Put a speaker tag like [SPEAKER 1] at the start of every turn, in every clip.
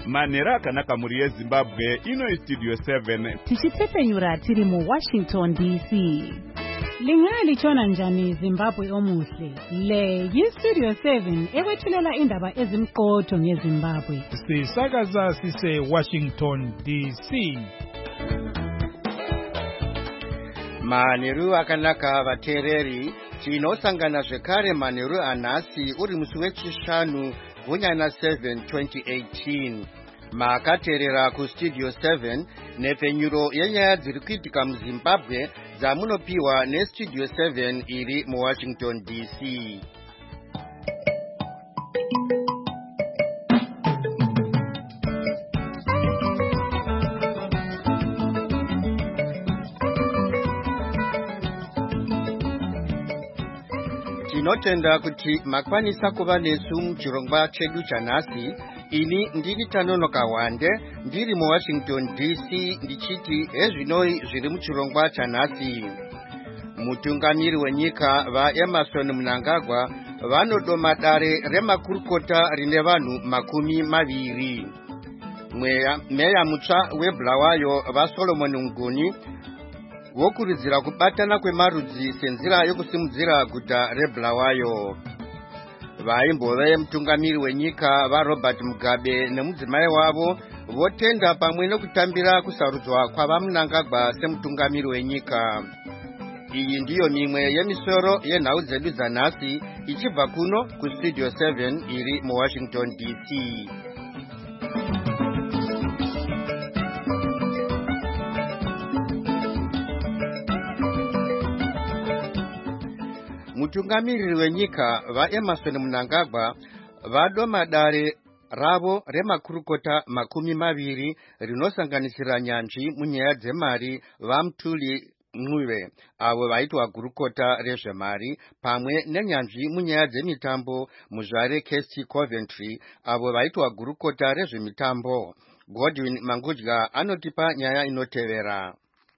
[SPEAKER 1] Manheru akanaka muri yeZimbabwe, ino Studio 7.
[SPEAKER 2] Tichitepenyura tiri mu Washington DC. Lingalichona njani Zimbabwe omuhle? Le yi-Studio 7 ekwethulela indaba ezimqotho ngeZimbabwe.
[SPEAKER 3] Sisakaza sise Washington DC.
[SPEAKER 4] Manheru akanaka vateereri, tinosangana zvekare manheru anhasi uri musi wechishanu gunyana 7 2018. Makateerera kuStudio 7 nepfenyuro yenyaya dziri kuitika muZimbabwe dzamunopiwa neStudio 7 iri muWashington DC. Tinotenda kuti makwanisa kuva nesu muchirongwa chedu chanhasi. Ini ndiri Tanonoka Wande, ndiri muWashington DC, ndichiti ezvinoi zviri muchirongwa chanhasi. Mutungamiri wenyika vaEmmerson Mnangagwa vanodoma dare remakurukota rine vanhu 20. Meya mutsva weBulawayo vaSolomon Nguni vokurudzira kubatana kwemarudzi senzira yokusimudzira guta reBulawayo. Vaimbove mutungamiri wenyika vaRobert Mugabe nemudzimai wavo votenda pamwe nekutambira kusarudzwa kwavaMnangagwa semutungamiri wenyika. Iyi ndiyo mimwe yemisoro yenhau dzedu dzanhasi ichibva kuno kuStudio 7 iri muWashington DC. Mutungamiri wenyika vaEmmerson Mnangagwa vadoma dare ravo remakurukota 20 rinosanganisira nyanzvi munyaya dzemari vaMutuli Ncube avo vaitwa gurukota rezvemari pamwe nenyanzvi munyaya dzemitambo muzvare Kesti Coventry avo vaitwa gurukota rezvemitambo. Godwin Mangudya anotipa nyaya inotevera.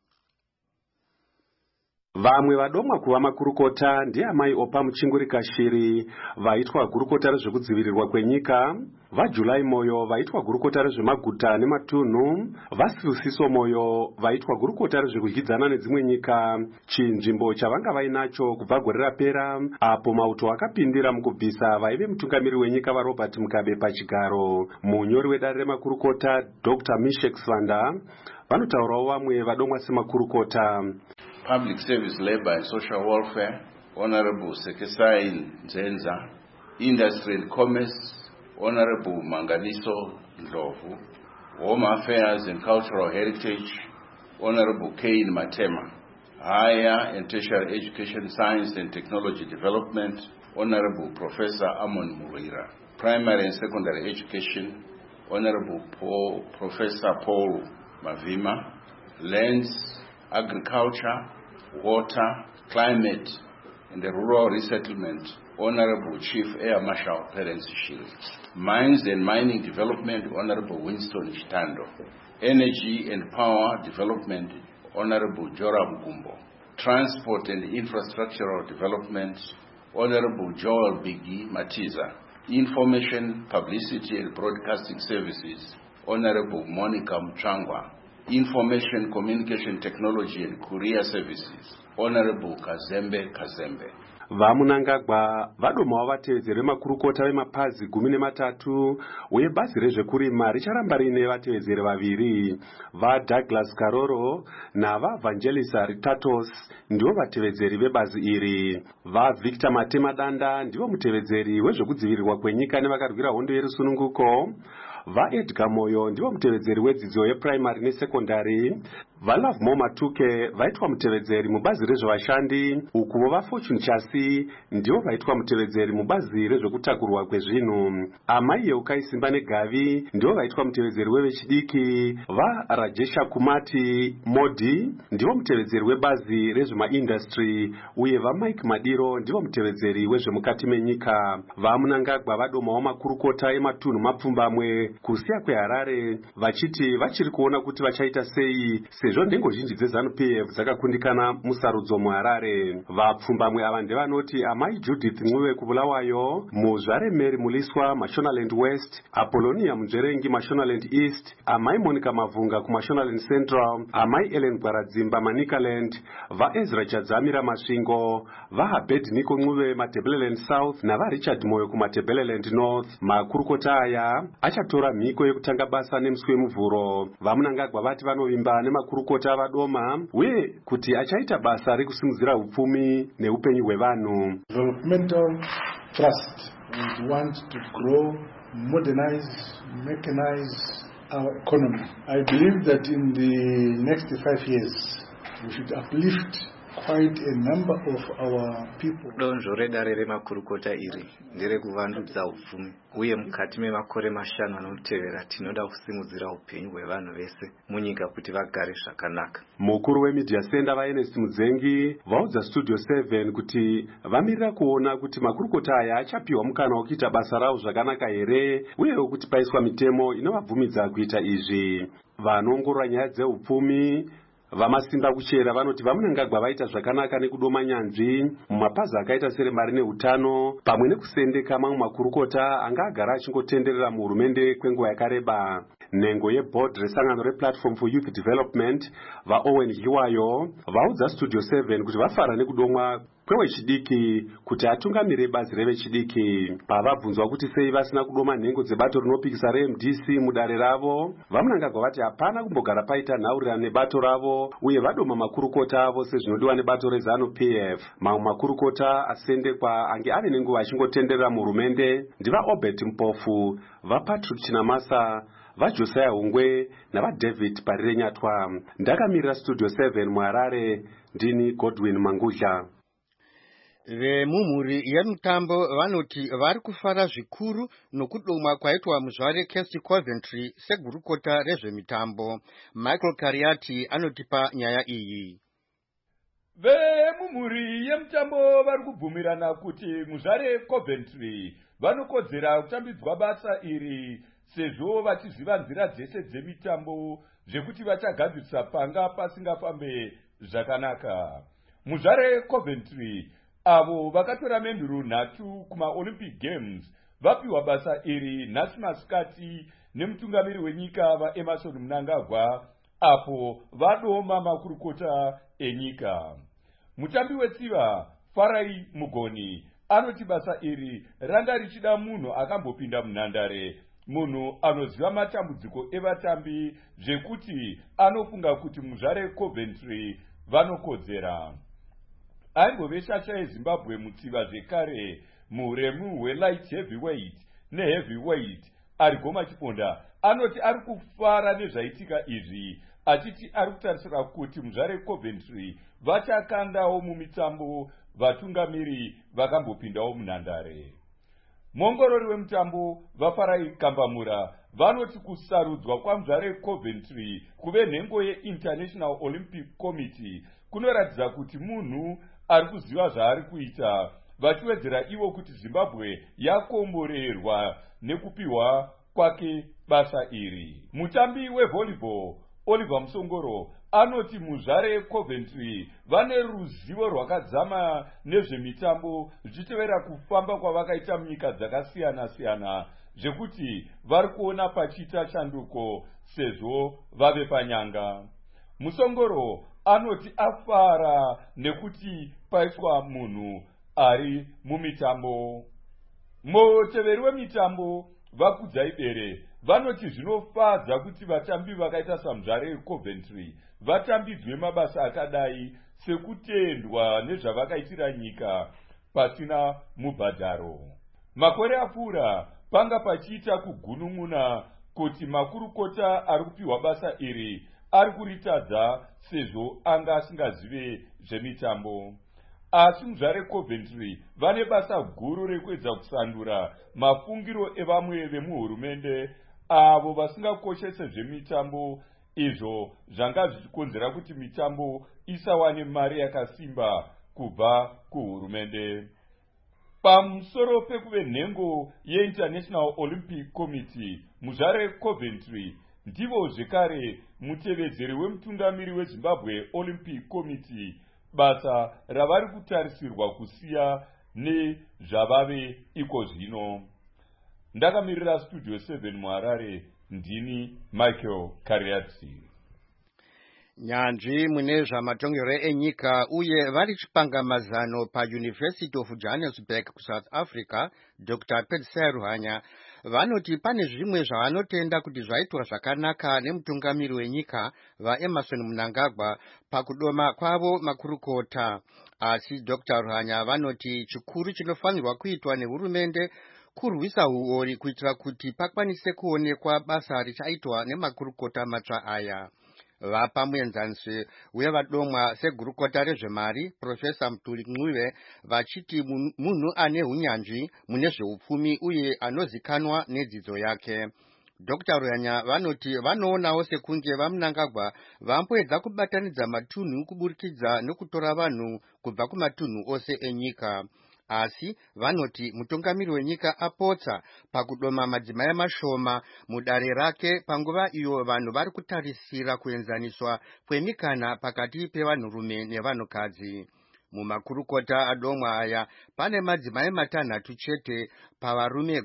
[SPEAKER 5] Vamwe vadomwa kuva makurukota ndiamai Opa Muchingurika Shiri vaitwa gurukota rezvekudzivirirwa kwenyika, vaJulai Moyo vaitwa gurukota rezvemaguta nematunhu, vaSibusiso Moyo vaitwa gurukota rezvekudyidzana nedzimwe nyika, chinzvimbo chavanga vainacho kubva gore rapera apo mauto akapindira mukubvisa vaive mutungamiri wenyika vaRobert Mugabe pachigaro. Munyori wedare remakurukota Dr. Mishek Svanda vanotaurawo vamwe vadomwa semakurukota.
[SPEAKER 6] Public Service, Labor and Social Welfare, Honorable Sekesai Nzenza, Industry and Commerce, Honorable Manganiso Ndlovu, Home Affairs and Cultural Heritage, Honorable Kane Matema, Higher and Tertiary Education, Science and Technology Development, Honorable Professor Amon Murira, Primary and Secondary Education, Honorable Professor Paul Mavima, Lands, Agriculture, Water, Climate, and the Rural Resettlement, Honorable Chief Air Marshal Terence Shield. Mines and Mining Development, Honorable Winston Chitando. Energy and Power Development, Honorable Joram Gumbo. Transport and Infrastructural Development, Honorable Joel Bigi Matiza. Information, Publicity and Broadcasting Services, Honorable Monica Mchangwa. Information, Communication Technology and Courier Services, Honorable Kazembe Kazembe.
[SPEAKER 5] VaMnangagwa vadomawo vatevedzeri vemakurukota vemapazi 13 uye bazi rezvekurima richaramba rine vatevedzeri 2. VaDouglas Karoro navaVangelisa Ritatos ndivo vatevedzeri vebazi iri. VaVictor Matema Danda ndivo mutevedzeri wezvekudzivirirwa kwenyika nevakarwira hondo yerusununguko. VaEdgar Moyo ndivo mutevedzeri wedzidzo yeprimary nesekondari. VaLove Mo Matuke vaitwa mutevedzeri mubazi rezvevashandi, ukuvo vaFortune Chasi ndivo vaitwa mutevedzeri mubazi rezvekutakurwa kwezvinhu. Amai Yeukai Simba Negavi ndivo vaitwa mutevedzeri wevechidiki. VaRajesha Kumati Modi ndivo mutevedzeri webazi rezvemaindustry uye vaMike Madiro ndivo mutevedzeri wezvemukati menyika. VaMnangagwa vadomawo makurukota ematunhu mapfumbamwe kusiya kweHarare vachiti vachiri kuona kuti vachaita sei sezvo nhengo zhinji dzeZANU-PF dzakakundikana musarudzo muHarare. Vapfumbamwe ava ndevanoti amai Judith Mwiwe kuBulawayo, muzvare Mary Muliswa Mashonaland West, Apollonia Munzverengi Mashonaland East, amai Monica Mavunga kuMashonaland Central, amai Ellen Gwaradzimba Manicaland, vaEzra Chadzamira Masvingo, vaAbednego Mwiwe Matebeleland South navaRichard Moyo kuMatebeleland North. Makurukota aya achatora mhiko yekutanga basa nemusi wemuvhuro. Vamunangagwa vati vanovimba nemakurukota vadoma uye kuti achaita basa rekusimudzira upfumi neupenyu hwevanhu.
[SPEAKER 7] Developmental trust. We want to grow, modernize, mechanize our economy. I believe that in the next 5 years we should uplift quite a number of our people.
[SPEAKER 8] Donzvo redare remakurukota iri nderekuvandudza upfumi uye mukati memakore mashanu anotevera tinoda kusimudzira upenyu hwevanhu vese munyika kuti vagare zvakanaka.
[SPEAKER 5] Mukuru wemedia center vaEnest Mudzengi vaudza Studio 7 kuti vamirira kuona kuti makurukota aya achapiwa mukana wekuita basa ravo zvakanaka here uye kuti paiswa mitemo inovabvumidza kuita izvi. Vanoongorora nyaya dzeupfumi vamasimba kuchera vanoti vamunangagwa vaita zvakanaka nekudoma nyanzvi mumapazi akaita seremari neutano pamwe nekusendeka mamwe makurukota anga agara achingotenderera muhurumende kwenguva yakareba. Nhengo yeboard resangano replatform for youth development vaOwen Hiwayo vaudza Studio 7 kuti vafara nekudomwa kwewechidiki kuti atungamire bazi revechidiki. Pavabvunzwa kuti sei vasina kudoma nhengo dzebato rinopikisa reMDC mudare ravo, vamunangagwa vati hapana kumbogara paita nhaurirano nebato ravo uye vadoma makurukota avo sezvinodiwa nebato reZANU-PF. Mamwe makurukota asendekwa ange ave nenguva achingotenderera muhurumende ndivaObert Mpofu, vaPatrick Chinamasa, vaJosiah Hungwe navaDavid Parirenyatwa. Ndakamirira Studio 7 muHarare, ndini Godwin Mangudla.
[SPEAKER 4] Vemumhuri yemutambo vanoti vari kufara zvikuru nokudomwa kwaitwa muzvare Kirsty Coventry segurukota rezvemitambo. Michael Kariati anotipa nyaya iyi.
[SPEAKER 1] Vemumhuri yemutambo vari kubvumirana kuti muzvare Coventry vanokodzera kutambidzwa basa iri sezvo vachiziva nzira dzese dzemitambo zvekuti vachagadzirisa panga pasingafambe zvakanaka. Muzvare Coventry avo vakatora menduro 3 kumaOlympic Games vapiwa basa iri nhasi masikati nemutungamiri wenyika vaEmmerson Mnangagwa apo vadoma makurukota enyika. Mutambi wetsiva Farai Mugoni anoti basa iri ranga richida munhu akambopinda munhandare, munhu anoziva matambudziko evatambi zvekuti anofunga kuti muzvare Coventry vanokodzera. Aimbove shasha yeZimbabwe mutsiva zvekare muuremu hwelight heavyweight neheavyweight Arigoma Chiponda anoti ari kufara nezvaitika izvi achiti ari kutarisira kuti muzvare Coventry vachakandawo mumitambo vatungamiri vakambopindawo munhandare. Mongorori wemutambo vaFarai Kambamura vanoti kusarudzwa kwamuzvare Coventry kuve nhengo yeInternational Olympic Committee kunoratidza kuti munhu ari kuziva zvaari kuita, vachiwedzera ivo kuti Zimbabwe yakomborerwa nekupiwa kwake basa iri. Mutambi wevolleyball Oliver Musongoro anoti muzvare Coventry vane ruzivo rwakadzama nezvemitambo zvichitevera kufamba kwavakaita munyika dzakasiyana-siyana zvekuti vari kuona pachiita chanduko sezvo vave panyanga. Musongoro anoti afara nekuti paiswa munhu ari mumitambo. Muteveri wemitambo Vakudzai Bere vanoti zvinofadza kuti vatambi vakaita samuzvare Coventry vatambidzwe mabasa akadai sekutendwa nezvavakaitira nyika pasina mubhadharo. Makore apfuura panga pachiita kugunun'una kuti makurukota ari kupiwa basa iri ari kuritadza sezvo anga asingazive zvemitambo. Asi muzvare Coventry vane basa guru rekuedza kusandura mafungiro evamwe vemuhurumende avo vasingakoshese zvemitambo, izvo zvanga zvichikonzera kuti mitambo isawane mari yakasimba kubva kuhurumende. Pamusoro pekuve nhengo yeInternational Olympic Committee, muzvare Coventry ndivo zvekare mutevedzeri wemutungamiri weZimbabwe Olympic Committee, basa ravari kutarisirwa kusiya nezvavave iko zvino. Ndakamirira Studio 7 muHarare, ndini Michael Kariatsi.
[SPEAKER 4] Nyanzvi mune zvamatongero enyika uye vari chipangamazano paUniversity of Johannesburg kuSouth Africa, Dr. Petsai Ruhanya vanoti pane zvimwe zvavanotenda kuti zvaitwa zvakanaka nemutungamiri wenyika vaEmmerson Mnangagwa pakudoma kwavo makurukota. Asi Dr. Ruhanya vanoti chikuru chinofanirwa kuitwa nehurumende kurwisa huori kuitira kuti pakwanise kuonekwa basa richaitwa nemakurukota matsva aya. Vapa muenzanisi wevadomwa segurukota rezvemari Profesa Mutuli Ncube vachiti munhu ane hunyanzvi mune zveupfumi uye anozikanwa nedzidzo yake. Dr. Ruhanya vanoti vanoonawo sekunge vaMnangagwa vamboedza kubatanidza matunhu kuburikidza nokutora vanhu kubva kumatunhu ose enyika. Asi vanoti mutungamiri wenyika apotsa pakudoma madzimai mashoma mudare rake panguva iyo vanhu vari kutarisira kuenzaniswa kwemikana pakati pevanhurume nevanhukadzi. Mumakurukota adomwa aya pane madzimai 6 chete pavarume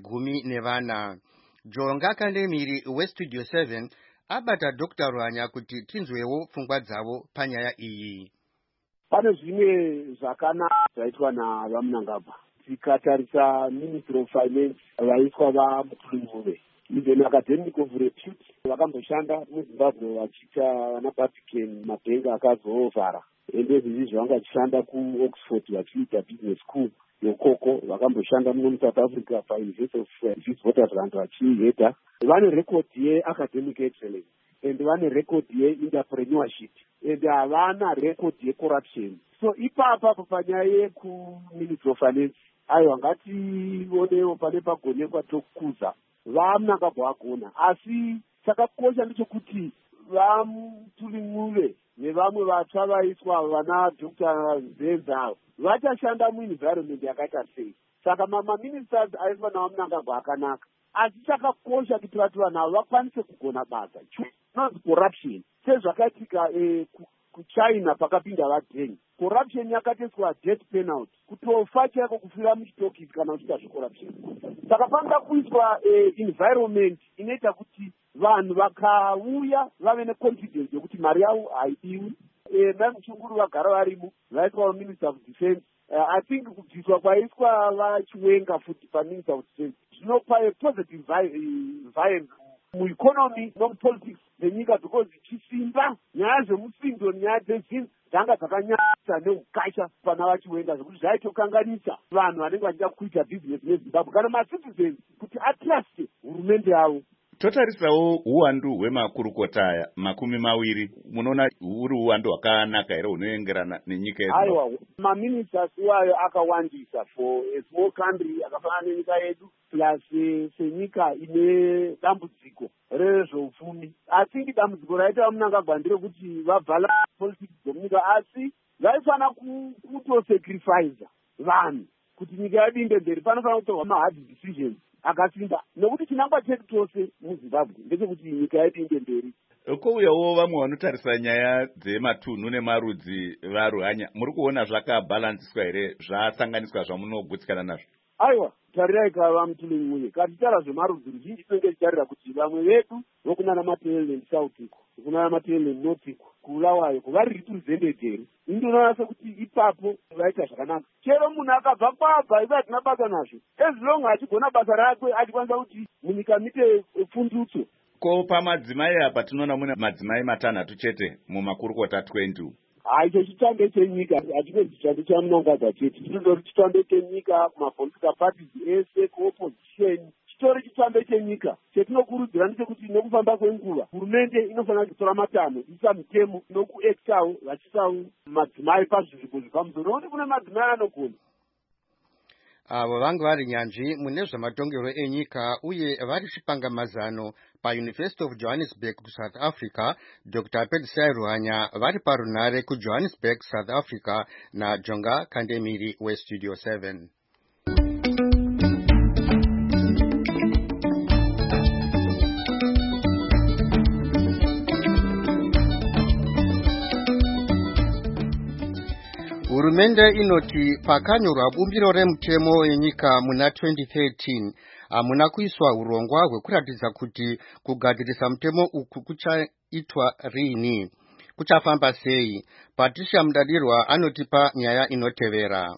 [SPEAKER 4] 14. Jonga Kandemiri weStudio 7 abata Dr. Ruhanya kuti tinzwewo pfungwa dzavo panyaya iyi.
[SPEAKER 9] Pane zvimwe zvakanaka zvaitwa navaMnangagwa. Tikatarisa Ministry of Finance vaiswa vaMutuli Ncube, even academic of repute vakamboshanda muZimbabwe vachiita vanaBatican mabhengi akazovhara. Ende izvi vangachishanda kuOxford vachiita business school yokoko, vakamboshanda muno South Africa paUniversity of Witwatersrand vachihedha. Vane record yeacademic excellence and vane record yeentrepreneurship and havana record yecorruption. So ipapa panyaya yekuministry of finance aiwa ngationewo pane pagonekwa tokuza vaMnangagwa agona. Asi chakakosha ndechekuti vaMutuli Ncube nevamwe vatsva vaiswa vana Dr. Nzenza vachashanda muenvironment yakaita sei. Saka maministers aiswa navaMnangagwa akanaka. Asi chakakosha kuti vati vanhu ava vakwanise kugona basa. Not corruption. Sezvakaitika kuChina pakapinda vadengi. Corruption yakatoiswa death penalty. Kutofa chaiko kufira muchitokisi kana uchiita zvecorruption. Saka panoda kuiswa environment inoita kuti vanhu vakauya vave neconfidence yokuti mari yavo haidiwi. Muchunguru vagara varimo vaitwa Minister of Defense. I think kubviswa kwaiswa vachiwenga futi paMinister of Defense zvinopa positive vibe mueconomy nomupolitics nenyika because chisimba nyaya zvemusindo nyaya dzezvinhu dzanga dzakanyasa neukasha pana vachiwenga zvekuti zvaitokanganisa vanhu vanenge vachida kuita business neZimbabwe kana macitizens kuti atruste hurumende yavo.
[SPEAKER 1] Totarisawo uwandu hwemakurukota aya 20 munoona huri uwandu hwakanaka here hunoengerana nenyika yedu?
[SPEAKER 9] Aiwa, maministers wayo akawandisa for a small country akafanana nenyika yedu plus senyika ine dambudziko rezveupfumi. I think dambudziko raita Mnangagwa nderekuti vabvala politics dzomunyika asi vaifana kutosacrifice vanhu kuti nyika yedu inde mberi. Panofanira kutorwa mahard decisions akasimba nokuti chinangwa chedu tose muZimbabwe ndechekuti nyika yedu inde mberi.
[SPEAKER 1] Kouyawo vamwe vanotarisa nyaya dzematunhu nemarudzi vaRuhanya, muri kuona zvakabhalansiswa here zvasanganiswa zvamunogutsikana nazvo?
[SPEAKER 9] Aiwa, tarirai vaMutuli Ncube katitara zvemarudzi ruzhinji tinenge tichitarira kuti vamwe vedu vokunana Matabeleland South iko kunana Matabeleland North iko kuulawayo kuvari represented here. Indinoona sekuti ipapo vaita zvakanaka. Chero munhu akabva kwabva iva hatina basa nazvo as long achigona basa rakwe achikwanisa kuti munyika mite pfundutso.
[SPEAKER 1] Ko pamadzimai apa tinoona mune madzimai 6 chete mumakurukota 20.
[SPEAKER 9] Icho chitambe chenyika hachingezi chitambe chaMnangagwa chete, chitori chitambe chenyika kumapolitical parties ese kuopposition. Chitori chitambe chenyika. Chetinokurudzira ndechekuti nekufamba kwenguva hurumende inofanira kutora matanho isa mitemo nokuactawo vachisawo madzimai pazvizviko zvepamusoro nokuti kune madzimai anogona.
[SPEAKER 4] Avo vanga vari nyanzvi mune zvematongero enyika uye vari chipangamazano paUniversity of Johannesburg kuSouth Africa, Dr. Petsai Ruhanya vari parunare kuJohannesburg, South Africa naJonga Kandemiri weStudio 7. Hurumende inoti pakanyorwa bumbiro remutemo yenyika muna 2013 hamuna kuiswa urongwa hwekuratidza kuti kugadzirisa mutemo uku kuchaitwa rini, kuchafamba sei. Patricia Mudadirwa anotipa nyaya inotevera.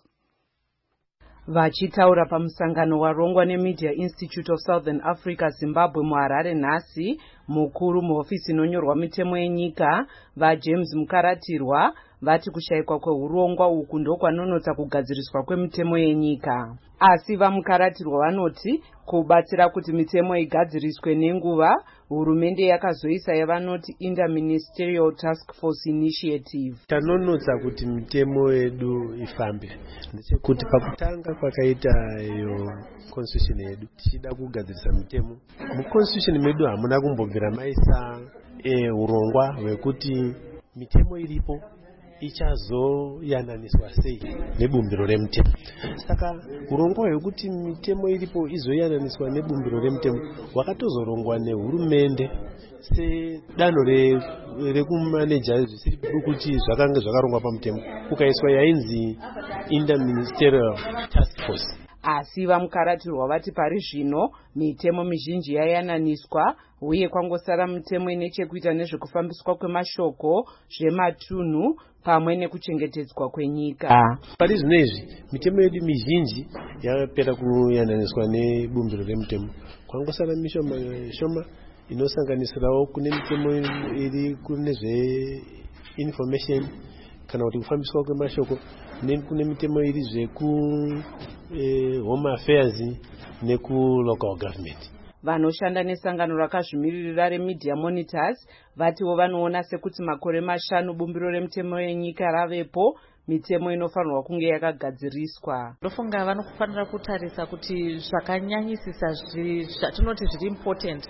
[SPEAKER 10] Vachitaura pamusangano warongwa neMedia Institute of Southern Africa Zimbabwe muHarare nhasi, mukuru muhofisi inonyorwa mitemo yenyika vaJames Mukaratirwa vati kushayikwa kweurongwa uku ndokwanonotsa kugadziriswa kwemitemo yenyika. Asi vaMukaratirwa vanoti kubatsira kuti mitemo igadziriswe nenguva, hurumende yakazoisa yavanoti Interministerial Task Force Initiative.
[SPEAKER 11] Tanonotsa kuti mitemo yedu ifambe ndechekuti pakutanga kwakaita iyo constitution yedu tichida kugadzirisa mitemo. Muconstitution medu hamuna kumbobvira maisa urongwa hwekuti mitemo iripo ichazoyananiswa sei nebumbiro remutemo. Saka urongwa hwekuti mitemo iripo izoyananiswa nebumbiro remutemo wakatozorongwa nehurumende sedano rekumaneja zvisiri kuti zvakanga zvakarongwa pamutemo kukaiswa yainzi Interministerial Task Force.
[SPEAKER 10] Asi vaMukaratirwa vati pari zvino mitemo mizhinji yayananiswa uye kwangosara mitemo ine chekuita nezvekufambiswa kwemashoko, zvematunhu pamwe nekuchengetedzwa kwenyika.
[SPEAKER 11] Pari zvino izvi mitemo yedu mizhinji yapera kuyananiswa nebumbiro remutemo. Kwangosara mishoma shoma inosanganisirawo kune mitemo iri kune zve-information kana kuti kufambiswa kwemashoko, kune mitemo iri zveku home affairs neku local government.
[SPEAKER 10] Vanoshanda nesangano rakazvimiririra reMedia Monitors vatiwo vanoona sekuti makore 5 bumbiro remutemo yenyika ravepo, mitemo inofanirwa kunge yakagadziriswa.
[SPEAKER 12] Ndofunga vanofanira kutarisa kuti zvakanyanyisisa zvatinoti zviri important,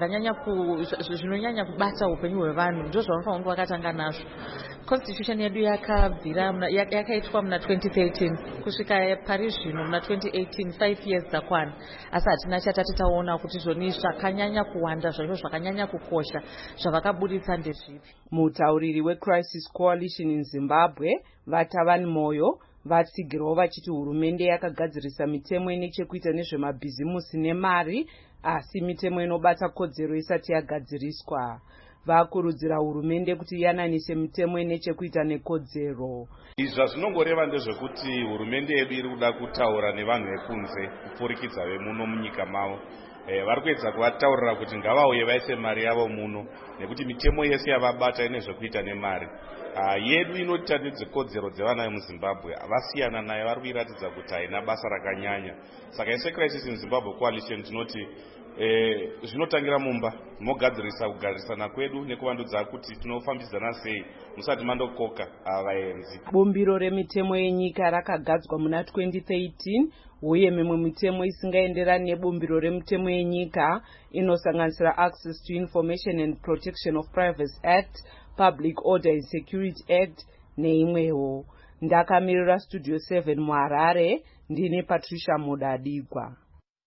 [SPEAKER 12] zvinonyanya kubata upenyu hwevanhu ndizvo zvavanofanira kunge vakatanga nazvo. Constitution yedu yakaitwa muna 2013 kusvika pari zvino muna 2018, 5 years dzakwana, asi hatina chatati taona kuti zvoni zvakanyanya kuwanda zvaizvo zvakanyanya kukosha zvavakabuditsa ndezvipi.
[SPEAKER 10] Mutauriri weCrisis Coalition in Zimbabwe Vatavani Moyo vatsigirawo vachiti hurumende yakagadzirisa mitemo ine chekuita nezvemabhizimusi nemari, asi mitemo inobata kodzero isati yagadziriswa. Vakurudzira hurumende kuti yananise mitemo ine chekuita nekodzero.
[SPEAKER 1] Izva zvinongoreva ndezvekuti hurumende yedu iri kuda kutaura nevanhu vekunze kupfurikidza vemuno munyika mavo. Vari kuedza kuvataurira kuti ngavauye vaise mari yavo muno, nekuti mitemo yese yavabata ine zvekuita nemari. Yedu inoita nedzikodzero dzevana vemuZimbabwe vasiyana nayo, vari kuiratidza kuti haina basa rakanyanya. Saka ise Crisis in Zimbabwe Coalition tinoti zvinotangira mumba mogadzirisa kugarisana kwedu nekuvandudza kuti tinofambidzana sei musati mandokoka vaenzi.
[SPEAKER 10] Bumbiro remitemo yenyika rakagadzwa muna 2013 uye mimwe mitemo isingaenderani nebumbiro remitemo yenyika inosanganisira Access to Information and Protection of Privacy Act, Public Order and Security Act neimwewo. Ndakamirira Studio 7 muHarare, ndine Patricia Mudadirwa.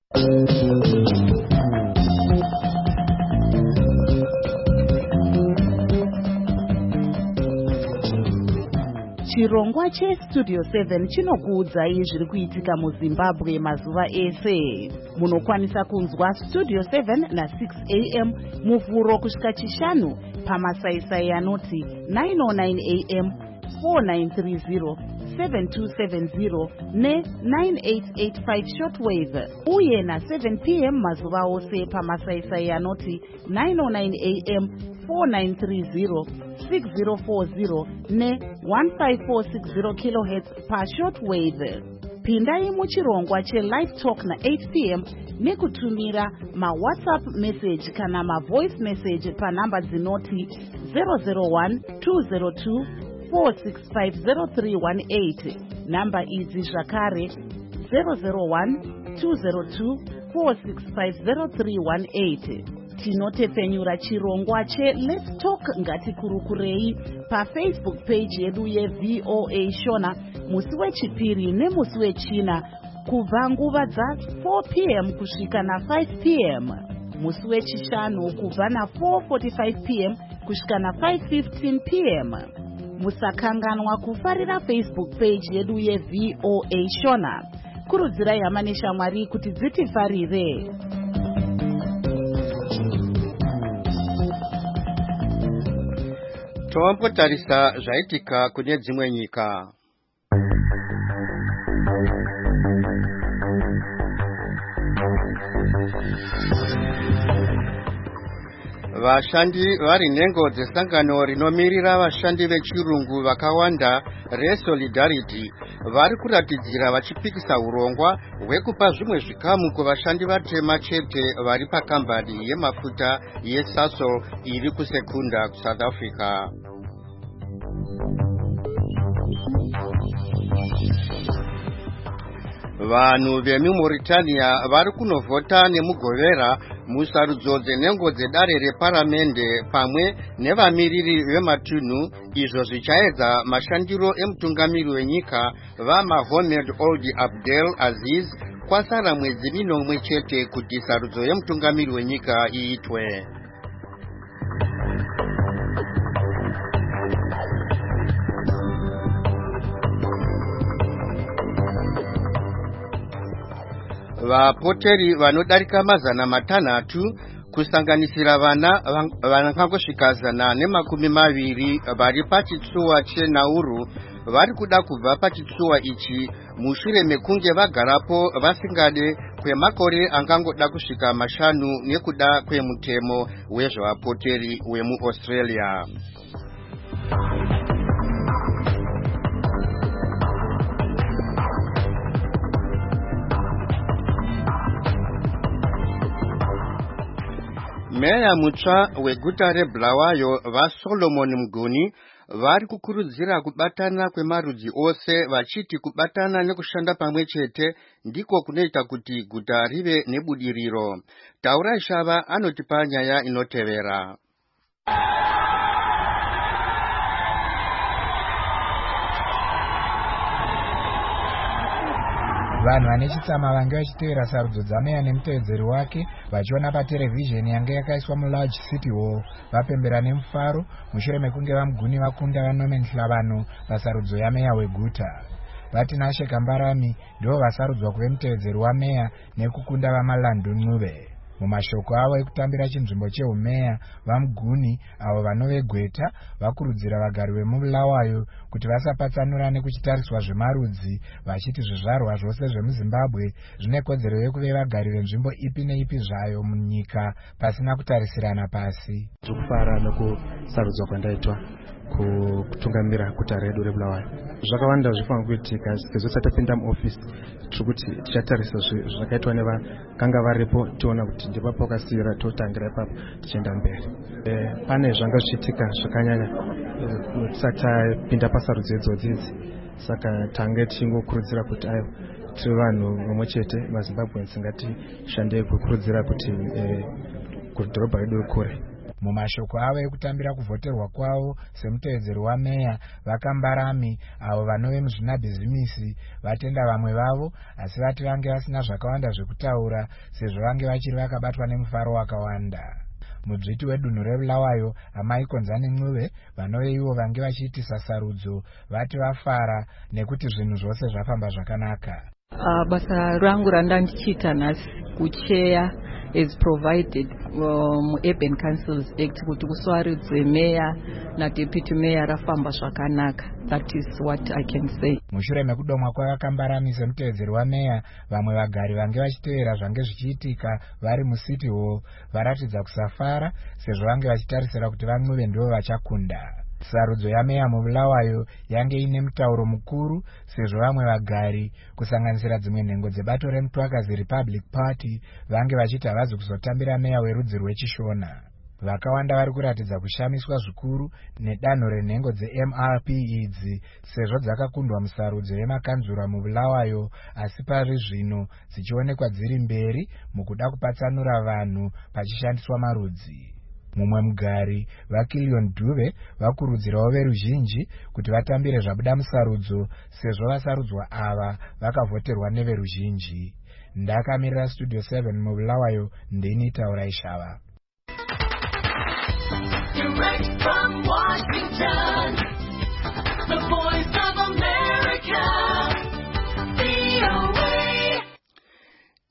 [SPEAKER 2] Chirongwa cheStudio 7 chinokuudzai zviri kuitika muZimbabwe mazuva ese. Munokwanisa kunzwa Studio 7 na 6 AM muvhuro kusvika chishanu pamasaisai anoti 909 AM, 4930, 7270 ne9885 shortwave, uye na 7 PM mazuva ose pamasaisai anoti 909 AM, 4930, 6040 ne1546 kHz pashortwave. Pindai muchirongwa chelive talk na 8 PM nekutumira mawhatsapp message kana mavoice message panhamba dzinoti 001 202 4650318. Namba idzi zvakare 001 202 4650318. Tinotepfenyura chirongwa cheLet's Talk ngatikurukurei paFacebook page yedu yeVOA Shona musi wechipiri nemusi wechina kubva nguva dza4 PM kusvika na5 PM, musi wechishanu kubva na4:45 PM kusvika na5:15 PM. musakanganwa kufarira Facebook page yedu yeVOA Shona. Kurudzirai hama neshamwari kuti dzitifarire.
[SPEAKER 4] Tombotarisa zvaitika kune dzimwe nyika. Vashandi vari nhengo dzesangano rinomirira vashandi vechirungu vakawanda reSolidarity vari kuratidzira vachipikisa urongwa hwekupa zvimwe zvikamu kuvashandi vatema chete vari pakambani yemafuta yeSasol iri kuSekunda kuSouth Africa. Vanhu vemuMauritania vari kunovhota nemugovera musarudzo dzenhengo dzedare reparamende pamwe nevamiriri vematunhu, izvo zvichaedza mashandiro emutungamiri wenyika vaMohamed Ould Abdel Aziz kwasara mwedzi minomwe chete kuti sarudzo yemutungamiri wenyika iitwe. Vapoteri vanodarika mazana matanhatu kusanganisira vana vakangosvika 120 vari pachitsuwa cheNauru vari kuda kubva pachitsuwa ichi mushure mekunge vagarapo vasingade kwemakore angangoda kusvika 5 nekuda kwemutemo wezvevapoteri wemuAustralia. Meya mutsva weguta reBulawayo vaSolomon Mguni vari kukurudzira kubatana kwemarudzi ose, vachiti kubatana nekushanda pamwe chete ndiko kunoita kuti guta rive nebudiriro. Taurai Shava anotipa nyaya inotevera.
[SPEAKER 3] Vanhu vane chitsama vange vachitevera sarudzo dzameya nemutevedzeri wake vachiona paterevhizheni yange yakaiswa muLarge City Hall vapembera nemufaro mushure mekunge vaMguni vakunda vaNorman Hlavano pasarudzo yameya weguta. Vatinashe Kambarami ndivo vasarudzwa kuve mutevedzeri wameya nekukunda vaMalandu Ncube. Mumashoko avo ekutambira chinzvimbo chehumeya, vaMguni avo vanove Gweta vakurudzira vagari vemuBulawayo kuti vasapatsanura nekuchitariswa zvemarudzi, vachiti zvizvarwa zvose zvemuZimbabwe zvine kodzero yekuve vagari venzvimbo ipi neipi zvayo munyika pasina kutarisirana pasi.
[SPEAKER 13] Tikufara nekusarudzwa kwandaitwa kutungamira guta redu reBulawayo. Zvakawanda zvifana kuitika sezvo tapinda muofisi tikuti tichatarisa zvakaitwa nevakanga varipo tiona kuti ndipo pakasiyira totangira ipapo tichienda mberi. Pane zvanga zvichiitika zvakanyanya tisati tapinda pasarudzo idzodzidzi, saka tange tichingokurudzira kuti ayo tiri vanhu vamwe chete maZimbabweans ngatishandei kukurudzira kuti dhorobha redu rikure.
[SPEAKER 3] Mumashoko avo ekutambira kuvhoterwa kwavo semutevedzeri wameya, vaKambarami avo vanove muzvinabhizimisi vatenda vamwe vavo, asi vati vange vasina zvakawanda zvekutaura sezvo vange vachiri vakabatwa nemufaro wakawanda. Mudzviti wedunhu reBulawayo Amai Konzani Ncube vanove ivo vange vachiitisa sarudzo vati vafara nekuti zvinhu zvose zvafamba zvakanaka.
[SPEAKER 14] Basa rangu randandichiita nhasi kucheya is provided Urban Councils Act kuti kuswarudzwe meya na deputy mayor rafamba zvakanaka. That is what I can say.
[SPEAKER 3] Mushure mekudomwa kwavaKambarami semutevedzeri wameya, vamwe vagari vange vachitevera zvange zvichiitika vari muCity Hall varatidza kusafara sezvo vange vachitarisira kuti vaNcube ndivo vachakunda. Sarudzo yameya muBulawayo yange ine mutauro mukuru sezvo vamwe vagari kusanganisira dzimwe nhengo dzebato reMutwakazi Republic Party vange vachiti havazi kuzotambira meya werudzi rwechishona. Vakawanda vari kuratidza kushamiswa zvikuru nedanho renhengo dzeMRP idzi sezvo dzakakundwa musarudzo yemakanzura muBulawayo, asi pari zvino dzichionekwa dziri mberi mukuda kupatsanura vanhu pachishandiswa marudzi. Mumwe mugari vaKillion Dube vakurudzirawo veruzhinji kuti vatambire zvabuda musarudzo sezvo vasarudzwa ava vakavhoterwa neveruzhinji. Ndakamirira Studio 7 muBulawayo, ndini Taurai Shava.
[SPEAKER 15] Direct from Washington,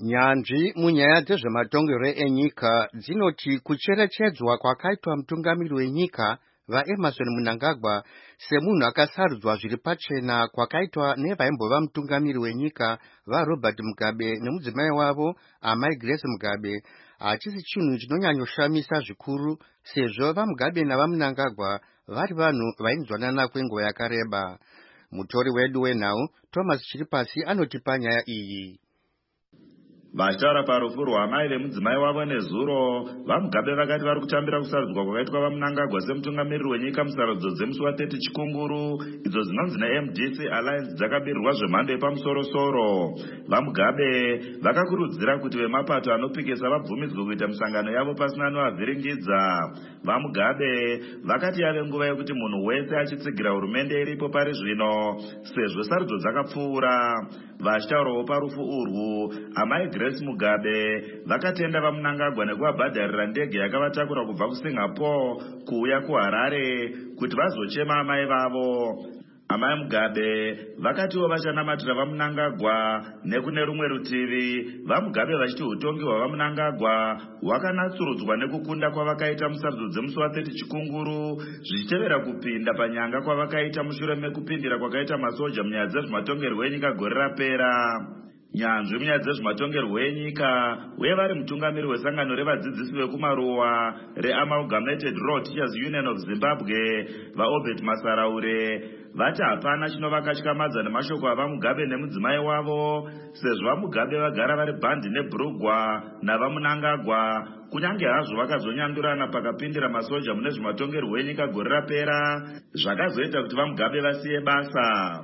[SPEAKER 4] Nyanzvi munyaya dzezvematongero enyika dzinoti kucherechedzwa kwakaitwa mutungamiri wenyika vaEmmerson Mnangagwa semunhu akasarudzwa zviri pachena kwakaitwa nevaimbova mutungamiri wenyika vaRobert Mugabe nemudzimai wavo amai Grace Mugabe hachisi chinhu chinonyanyoshamisa zvikuru sezvo vaMugabe navaMnangagwa vari vanhu vainzwanana kwenguva yakareba. Mutori wedu wenhau Thomas Chiripasi anotipa nyaya iyi.
[SPEAKER 15] Vachitaura parufu rwamai vemudzimai wavo nezuro, vaMugabe vakati vari kutambira kusarudzwa kwakaitwa vaMnangagwa semutungamiriri wenyika musarudzo dzemusi wa30 Chikunguru idzo dzinonzi neMDC Alliance dzakabirirwa zvemhando yepamusoro-soro. VaMugabe vakakurudzira kuti vemapato anopikisa vabvumidzwe kuita misangano yavo pasina anovavhiringidza. VaMugabe vakati yave nguva yekuti munhu wese achitsigira hurumende iripo pari zvino sezvo sarudzo dzakapfuura. Vachitaurawo parufu urwu, amai Grace Mugabe vakatenda vaMnangagwa nekuvabhadharira ndege yakavatakura kubva kuSingapore kuuya kuHarare kuti vazochema amai vavo. Amai Mugabe vakatiwo vachanamatira vaMnangagwa nekune rumwe rutivi, vaMugabe vachiti utongi hwavaMnangagwa hwakanatsurudzwa nekukunda kwavakaita musarudzo dzemusi wa30 Chikunguru zvichitevera kupinda panyanga kwavakaita mushure mekupindira kwakaita masoja munyaya dzezvematongerwo enyika gore rapera. Nyanzvi munyaya dzezvematongerwo enyika uye vari mutungamiri wesangano revadzidzisi vekumaruwa reAmalgamated Raw Teachers Union of Zimbabwe vaObert Masaraure vati hapana chinovakatyamadza nemashoko avaMugabe nemudzimai wavo sezvo vaMugabe vagara vari bhandi neBrugwa navaMnangagwa kunyange hazvo vakazonyandurana pakapindira masoja mune zvematongerwo enyika gore rapera zvakazoita kuti vaMugabe vasiye basa.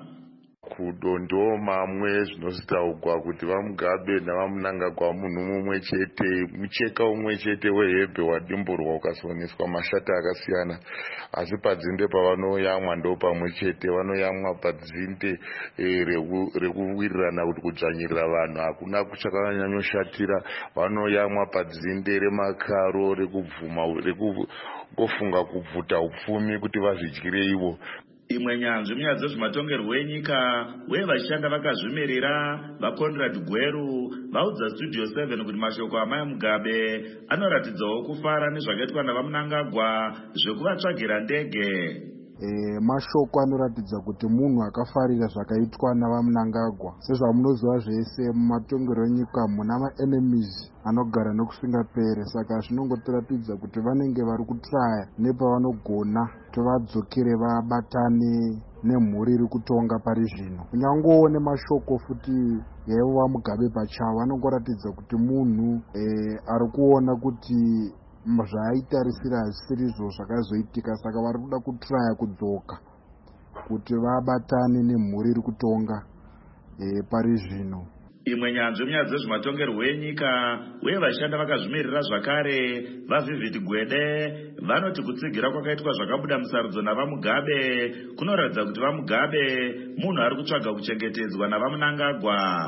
[SPEAKER 16] Kudondo mamwe zvinositaugwa kuti vaMugabe navaMnangagwa munhu mumwe chete, mucheka umwe chete wehebhe wadimburwa ukasoneswa mashata akasiyana, asi padzinde pavanoyamwa ndo pamwe chete. Vanoyamwa padzinde rekuwirirana kuti kudzvanyirira vanhu hakuna kuchakanyanyoshatira. Vanoyamwa padzinde remakaro rekubvuma rekufunga kubvuta upfumi kuti vazvidyire ivo.
[SPEAKER 15] Imwe nyanzvi munyaya dzezvematongerwo enyika uye vachishanda vakazvimirira vaConrad Gweru vaudza Studio 7 kuti mashoko amai Mugabe anoratidzawo kufara nezvakaitwa navaMnangagwa zvekuvatsvagira ndege.
[SPEAKER 17] Mashoko anoratidza kuti munhu akafarira zvakaitwa navaMnangagwa. Sezvamunoziva zvese mumatongero enyika muna ma-enemies anogara nokusingapere, saka zvinongotiratidza kuti vanenge vari kutraya nepavanogona kuti vadzokere vabatane nemhuri iri kutonga pari zvino. Kunyangowo nemashoko futi yaiva Mugabe pachavo anongoratidza kuti munhu ari kuona kuti zvaaitarisira hazisirizvo zvakazoitika, saka vari kuda kutraya kudzoka kuti vabatane nemhuri iri kutonga pari zvino.
[SPEAKER 15] Imwe nyanzvi munyaya dzezvematongerwo enyika uye vachishanda vakazvimirira zvakare vaVivid Gwede vanoti kutsigira kwakaitwa zvakabuda musarudzo navaMugabe kunoratidza kuti vaMugabe munhu ari kutsvaga kuchengetedzwa navaMnangagwa.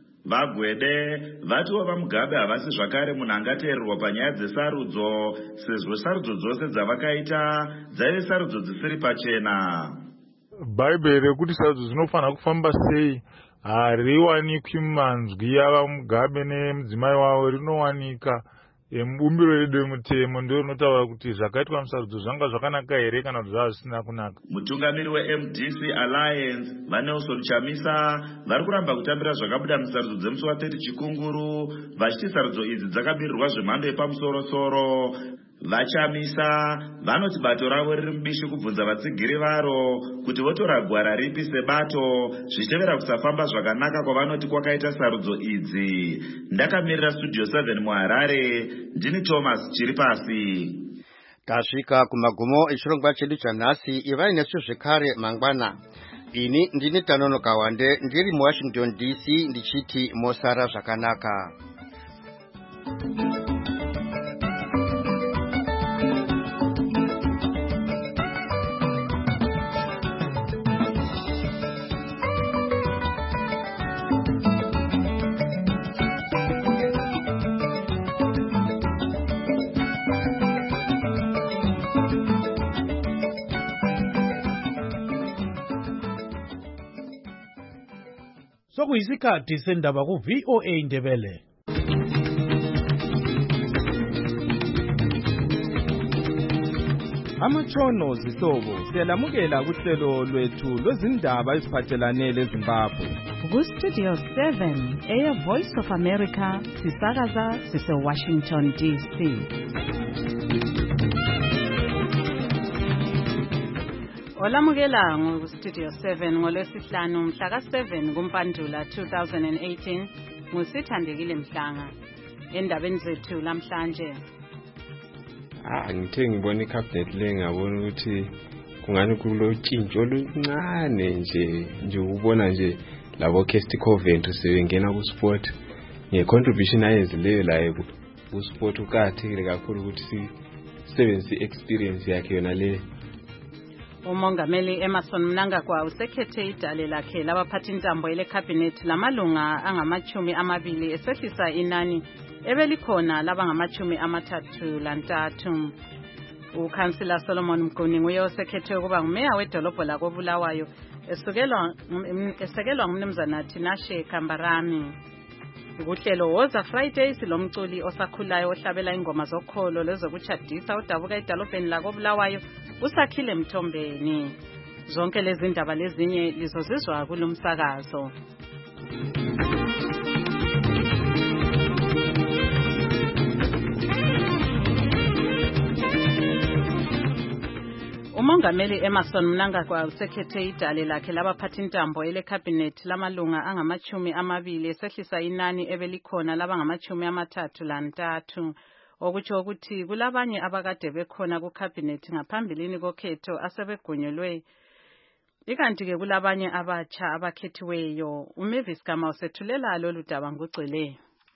[SPEAKER 15] VaGwede vatiwo vaMugabe havasi zvakare munhu angateererwa panyaya dzesarudzo sezvo sarudzo dzose dzavakaita dzaive sarudzo dzisiri pachena.
[SPEAKER 18] Bhaibheri rekuti sarudzo dzinofanira kufamba sei hariwanikwi mumanzwi avaMugabe nemudzimai wavo, rinowanika mubumbiro redu remutemo ndio rinotaura kuti zvakaitwa musarudzo zvanga zvakanaka here kana kuti zvava zvisina kunaka.
[SPEAKER 15] Mutungamiri weMDC Alliance vaNelson Chamisa vari kuramba kutambira zvakabuda musarudzo dzemusi wa30 Chikunguru vachiti sarudzo idzi dzakabirirwa zvemhando yepamusoro-soro. VaChamisa vanoti bato ravo riri mubishi kubvunza vatsigiri varo kuti votora gwara ripi sebato zvichitevera kusafamba zvakanaka kwavanoti kwakaita sarudzo idzi. Ndakamirira Studio 7 muHarare, ndini Thomas Chiripasi.
[SPEAKER 4] Tasvika kumagumo echirongwa chedu chanhasi. Ivai nesu zvekare mangwana. Ini ndini Tanonoka Wande ndiri muWashington DC ndichiti mosara zvakanaka.
[SPEAKER 19] Sokuyisikhathi sendaba ku VOA Ndebele. amatshono zihlobo siyalamukela kuhlelo lwethu lwezindaba eziphathelane leZimbabwe.
[SPEAKER 2] Ku-Studio 7 Air Voice of America sisakaza sise-Washington DC. Olamukela ngo-Studio 7 ngolwesihlanu mhla ka-7 kuMpandula 2018 ngusithandekile Mhlanga. Endabeni zethu lamhlanje.
[SPEAKER 20] Ngithe ngibona icabinet le ngabona ukuthi kungani kulotshintsho oluncane nje ubona nje labo Kirsty Coventry sebengena ku sport ngecontribution ayenzileyo la ku sport uqathekile kakhulu ukuthi sisebenzise experience yakhe yona le.
[SPEAKER 2] Umongameli Emerson Mnangagwa usekhethe idale lakhe labaphathi intambo ele cabinet lamalunga angama-20 esehlisa inani ebelikhona labangama-33. Ukhansila Solomon Mguni nguye osekhethe ukuba ngumeya wedolobho lakoBulawayo esekelwa ngumnumzana Tinashe Kambarami. Ukuhlelo Woza Fridays lomculi osakhulayo ohlabela ingoma zokholo lezokuchadisa udabuka edolobheni lakoBulawayo usakhile Mthombeni. Zonke lezi ndaba lezinye lizozizwa kulomsakazo. Umongameli Emerson Mnangagwa usekhethe idale lakhe labaphathi intambo ele cabinet lamalunga angama-20 esehlisa inani ebelikhona labangama-33 okutsho ukuthi kulabanye abakade bekhona ku cabinet ngaphambilini kokhetho asebegunyelwe ikanti ke kulabanye abatsha abakhethiweyo. uMavis Gama usethulela lolu daba ngugcwele.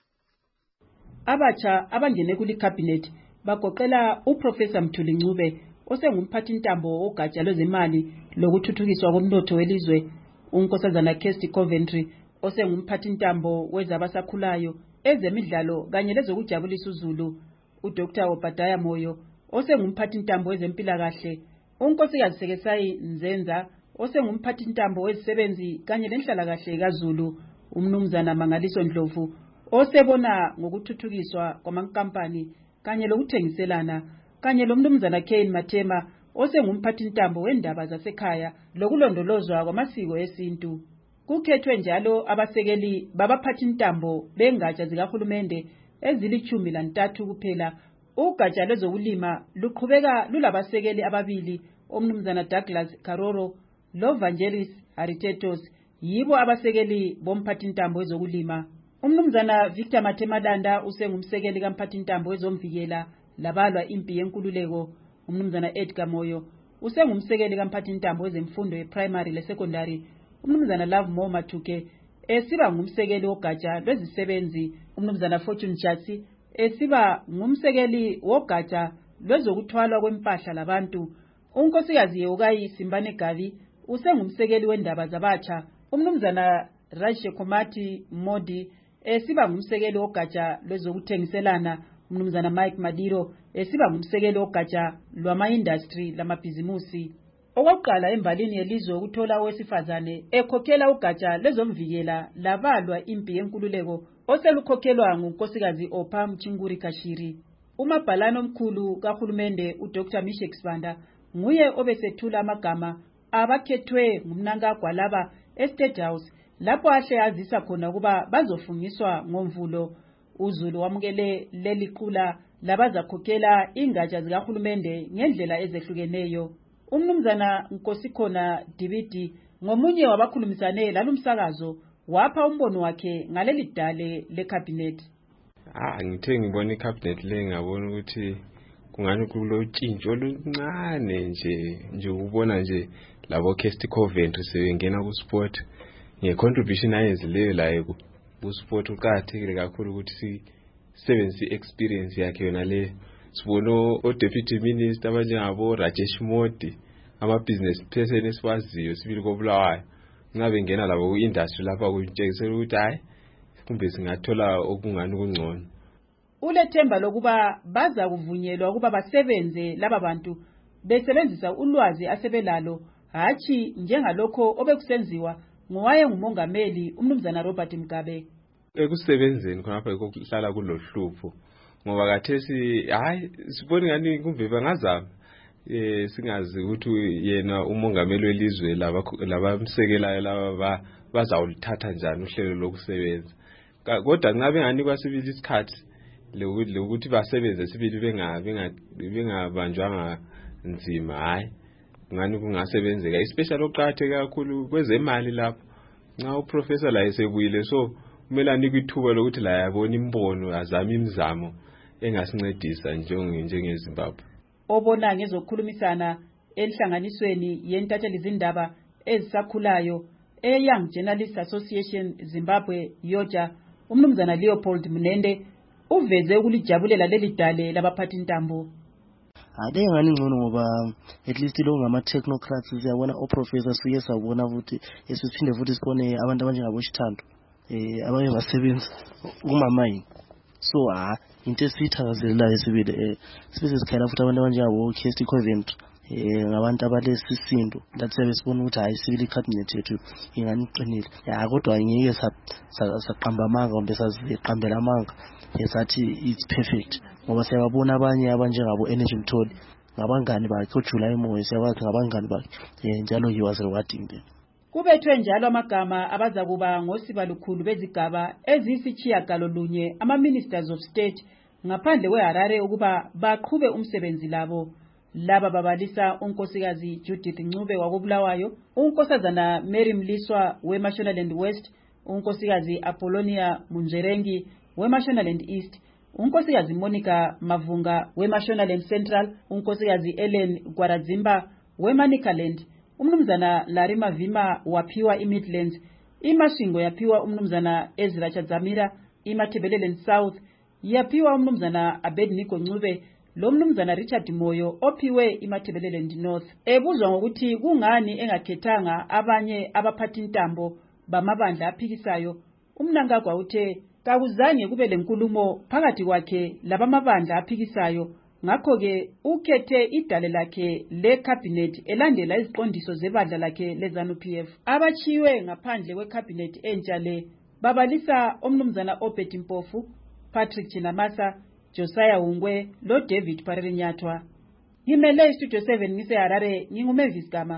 [SPEAKER 21] Abatsha abangene kuli cabinet bagoqela uProfessor Mthuli Ncube osengumphathi intambo ogatsha lwezimali lokuthuthukiswa komnotho welizwe, unkosazana Kirsty Coventry osengumphathi intambo wezabasakhulayo ezemidlalo kanye lezokujabulisa uzulu, uDr. Obadiah Moyo osengumphathi intambo wezempilakahle, unkosikazi Sekesayi Nzenza osengumphathi intambo wezisebenzi kanye lenhlalakahle kaZulu, umnumzana Mangaliso Ndlovu osebona ngokuthuthukiswa kwamankampani kanye lokuthengiselana, kanye lomnumzana Kane Mathema osengumphathi intambo wendaba zasekhaya lokulondolozwa kwamasiko esintu. Kukhethwe njalo abasekeli babaphathi intambo bengatsha zikahulumende ezili-13 kuphela. Ugatsha lwezokulima luqhubeka lulabasekeli ababili, omnumzana Douglas Karoro loVangelis Haritetos yibo abasekeli bomphathi intambo wezokulima. Umnumzana Victor Mathemadanda usengumsekeli kamphathi intambo wezomvikela labalwa impi yenkululeko. Umnumzana Edgar Moyo usengumsekeli kamphathi intambo wezemfundo ye-primary le-secondary. Umnumzana Love Mo Mathuke esiba ngumsekeli wogatsha lwezisebenzi. Umnumzana Fortune Jasi esiba ngumsekeli wogatsha lwezokuthwalwa kwempahla labantu. Unkosikazi Yeukayi Simbane Gavi usengumsekeli wendaba zabatsha. Umnumzana Raishe Komati Modi esiba ngumsekeli wogatsha lwezokuthengiselana. Umnumzana Mike Madiro esiba ngumsekeli wogatsha lwama-industry lamabhizimusi. Okokuqala embalini yelizwe ukuthola owesifazane ekhokhela ugatsha lezomvikela labalwa impi yenkululeko oselukhokhelwa ngunkosikazi Opha Mchinguri Kashiri. Umabhalane omkhulu kahulumende uDr. Mishek Sibanda nguye obesethula amagama abakhethwe ngumnangagwa laba eState House lapho ahle azisa khona ukuba bazofungiswa ngomvulo. uZulu wamukele leli qula labazakhokhela ingatsha zikahulumende ngendlela ezehlukeneyo. Umnumzana Nkosikhona Dibidi ngomunye wabakhulumisane lalumsakazo wapha umbono wakhe ngaleli dale lecabinet.
[SPEAKER 20] Ngithe ngibona icabinet le ngabona ukuthi kungani kulotshintsho oluncane nje ubona nje labo Kirsty Coventry sebengena ku sport ngecontribution ayenzileyo la ku sport uqathekile kakhulu ukuthi sisebenzise experience yakhe yona le. Sibona o deputy minister abanjengabo Rajesh Modi ama business person esiwaziyo sibili koBulawayo ngabe ngena labo ku industry lapha kutshengisa ukuthi hayi kumbe singathola okungani kungcono.
[SPEAKER 21] Ulethemba lokuba baza kuvunyelwa ukuba basebenze laba bantu besebenzisa ulwazi asebelalo hathi njengalokho obekusenziwa ngowaye ngumongameli umnumzana Robert Mugabe.
[SPEAKER 20] Ekusebenzeni khonapha ukuhlala kulohlupho ngoba kathesi hayi sibona ngani kumbe bangazama singazi ukuthi yena umongameli welizwe labamsekelayo laba bazawulithatha njani uhlelo lokusebenza. Kodwa nxa benganikwa sibili isikhathi lokuthi basebenze sibili bengabanjwanga nzima, hayi ngani kungasebenzeka, especially oqhatheke kakhulu kwezemali lapho. Nxa uprofessor la esebuyile, so kumele anikwe ithuba lokuthi la yabona imbono, azame imizamo engasincedisa njengeZimbabwe.
[SPEAKER 21] Obona ngezokhulumisana elihlanganisweni yentatheli zindaba ezisakhulayo Young Journalists Association Zimbabwe Yoja, umnumzana Leopold Mnende uveze ukulijabulela leli dale labaphathi intambo.
[SPEAKER 6] Ngani ngcono ngoba at least lo ngama technocrats siyabona oprofessors suye sabona futhi esiphinde futhi sibone abantu abanjengabo Shithando abaye basebenza kumamine. So into esithakazelelayo esibili sibese sikhala futhi abantu abanjengabo Kirsty Coventry ngabantu abalesisindo lathi sebesibona ukuthi hayi civil cabinet yethu inganiqinile. Kodwa ngeke saqamba amanga kumbe saziqambela amanga esathi it's perfect ngoba siyababona abanye abanjengabo Energy Mtholi ngabangani bakhe uJuly Moyo, siyabazi ngabangani bakhe njalo he was rewarding them.
[SPEAKER 21] Kubethwe njalo amagama abazakuba ngosiba lukhulu bezigaba ezisitshiyagalolunye ama-ministers of state ngaphandle kweHarare ukuba baqhube umsebenzi labo. Laba babalisa unkosikazi Judith Ncube wakobulawayo, unkosazana Mary Mliswa weMashonaland West, unkosikazi Apollonia Munjerengi weMashonaland East, unkosikazi Monica Mavunga weMashonaland Central, unkosikazi Ellen Gwaradzimba weManicaland, umnumzana Larry Mavima waphiwa iMidlands, iMashingo yaphiwa umnumzana Ezra Chadzamira, iMathebeleland South yaphiwa umnumzana Abednego Ncube, lo mnumzana Richard Moyo ophiwe iMathebeleland North. Ebuzwa ngokuthi kungani engakhethanga abanye abaphathi intambo bamabandla aphikisayo, uMnangagwa uthe kakuzange kube lenkulumo phakathi kwakhe labamabandla aphikisayo, ngakho-ke ukhethe idale lakhe le-cabinet elandela iziqondiso zebandla lakhe le-ZANU-PF. Abachiwe ngaphandle kwe-cabinet entsha le babalisa omnumzana Obed Mpofu, Patrick Chinamasa, Josiah Ungwe lo David Parerinyathwa. Ngimele iStudio 7 ngiseHarare, nginguMavis Gama.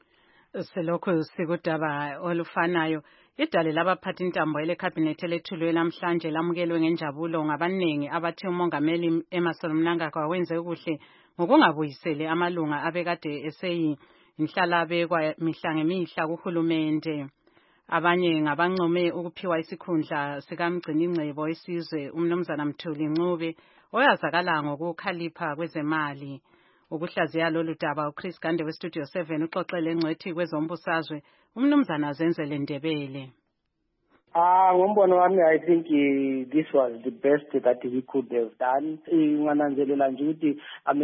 [SPEAKER 2] Selokho sikudaba olufanayo. Idale labaphathi intambo ele-cabinet elethulwe namhlanje lamukelwe ngenjabulo ngabaningi abathi umongameli Emmerson Mnangagwa wenze kuhle ngokungabuyiseli amalunga abekade eseyi inhlalabekwa mihla ngemihla kuhulumende. Abanye ngabancome ukuphiwa isikhundla sikamgciningcebo esizwe umnumzana Mthuli Ncube oyazakala ngokukhalipha kwezemali. Ukuhlaziya lolu daba uChris Gande weStudio 7 uxoxele ngcwethi kwezombusazwe umnumzana Zenzele Ndebele.
[SPEAKER 22] Ngombono wami, I think this was the best that he could have done. Ngananzelela nje ukuthi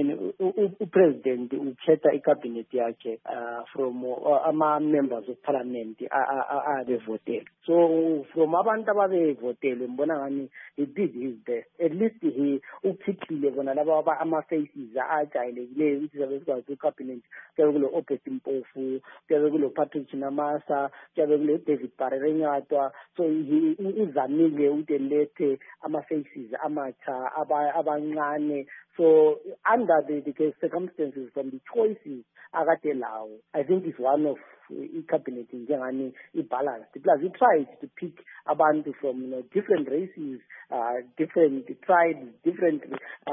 [SPEAKER 22] upresident ukhetha icabinet yakhe from ama-members of parliament abevotele. So from abantu ababevotele mbona ngani he did his best. At least he ukhiphile bona laba ama-faces ajayelekileyo ukuthi zabe sikwazi icabinet. Kuyabe kulo Obed Mpofu, kuyabe kulo Patrick Chinamasa, kuyabe kulo David Parerinyathwa. So uzamile ukuthi lethe ama-faces amatsha abancane. So under the circumstances, from the choices akade lawo, I think it's one of cabinet njengani i-balanced. Plus he tried to pick abantu from different races, different tribes, different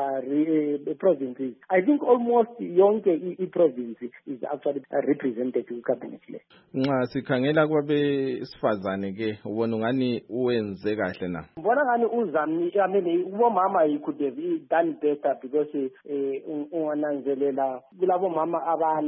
[SPEAKER 22] provinces. I think almost yonke i-province is actually represented in cabinet le.
[SPEAKER 19] Nxa sikhangela kwabesifazane ke ubona ngani uwenze kahle na?
[SPEAKER 22] Mbona ngani uzami, I mean ubomama he could have done better because ungananzelela kulabo mama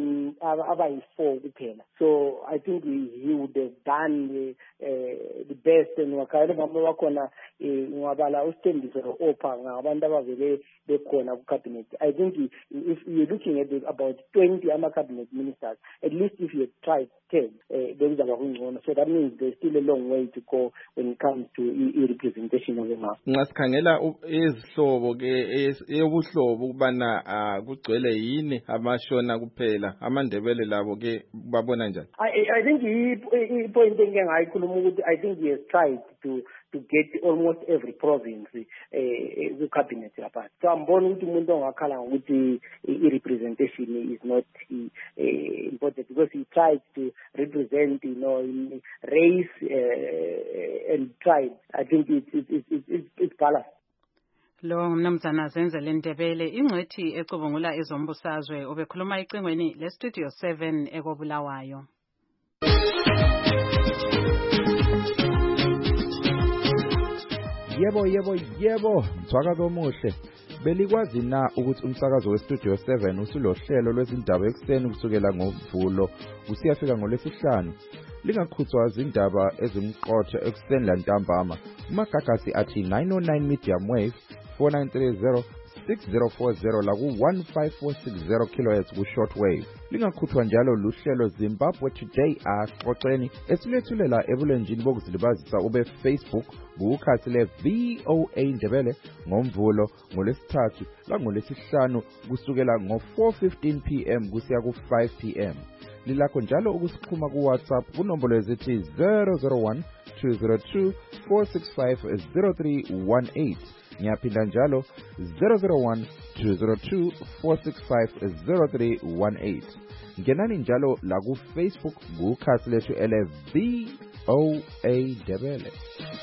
[SPEAKER 22] abayi-4 kuphela. So I think he would have done the best. And wakayele mama wakhona ngwabala uSthembiso Opha ngabantu abavele bekhona ku cabinet. I think if you're looking at about 20 cabinet ministers, at least if you tried 10, bekuzaba kungcono. So that means there's still a long way to go when it comes to representation of the mass.
[SPEAKER 19] Ngasikhangela izihlobo ke uhlobo ukubana kugcwele yini abashona kuphela amandebele labo ke babona njani?
[SPEAKER 22] I think i-point engiyengayikhuluma ukuthi I think he has tried to get almost every province ku-cabinet yapha. So ambona ukuthi umuntu ongakhala ngokuthi i-representation is not important because he tried to represent, in race and tribe. I think it's balanced.
[SPEAKER 21] Lo mnumzana Zenzele Ndebele ingcwethi ecubungula ezombusazwe ubekhuluma icingweni le Studio 7 ekobulawayo.
[SPEAKER 7] Yebo, mthwakazi omuhle. Belikwazi na ukuthi umsakazo weStudio 7 usulohlelo lwezindaba ekseni kusukela ngoMvulo kusiyafika ngoLwesihlanu? Lingakhuthwa izindaba ezimqotho ekseni lantambama. Umagagasi athi 909 medium wave 4930 6040 la ku-15460 kHz ku-shortwave. Lingakhuthwa njalo luhlelo Zimbabwe Today axoxeni esilethulela ebulenjini bokuzilibazisa ube-Facebook kukhasi le-VOA Ndebele ngoMvulo ngoLwesithathu langolwesihlanu kusukela ngo-4:15 p.m. kusiya ku-5 p.m. Lilakho njalo ukusixhuma ku-WhatsApp kunombolo ezithi 001 202 465 0318. Ngiyaphinda njalo 001 202 465 0318. Ngenani njalo la ku-Facebook kukhasi lethu ele-VOA Ndebele.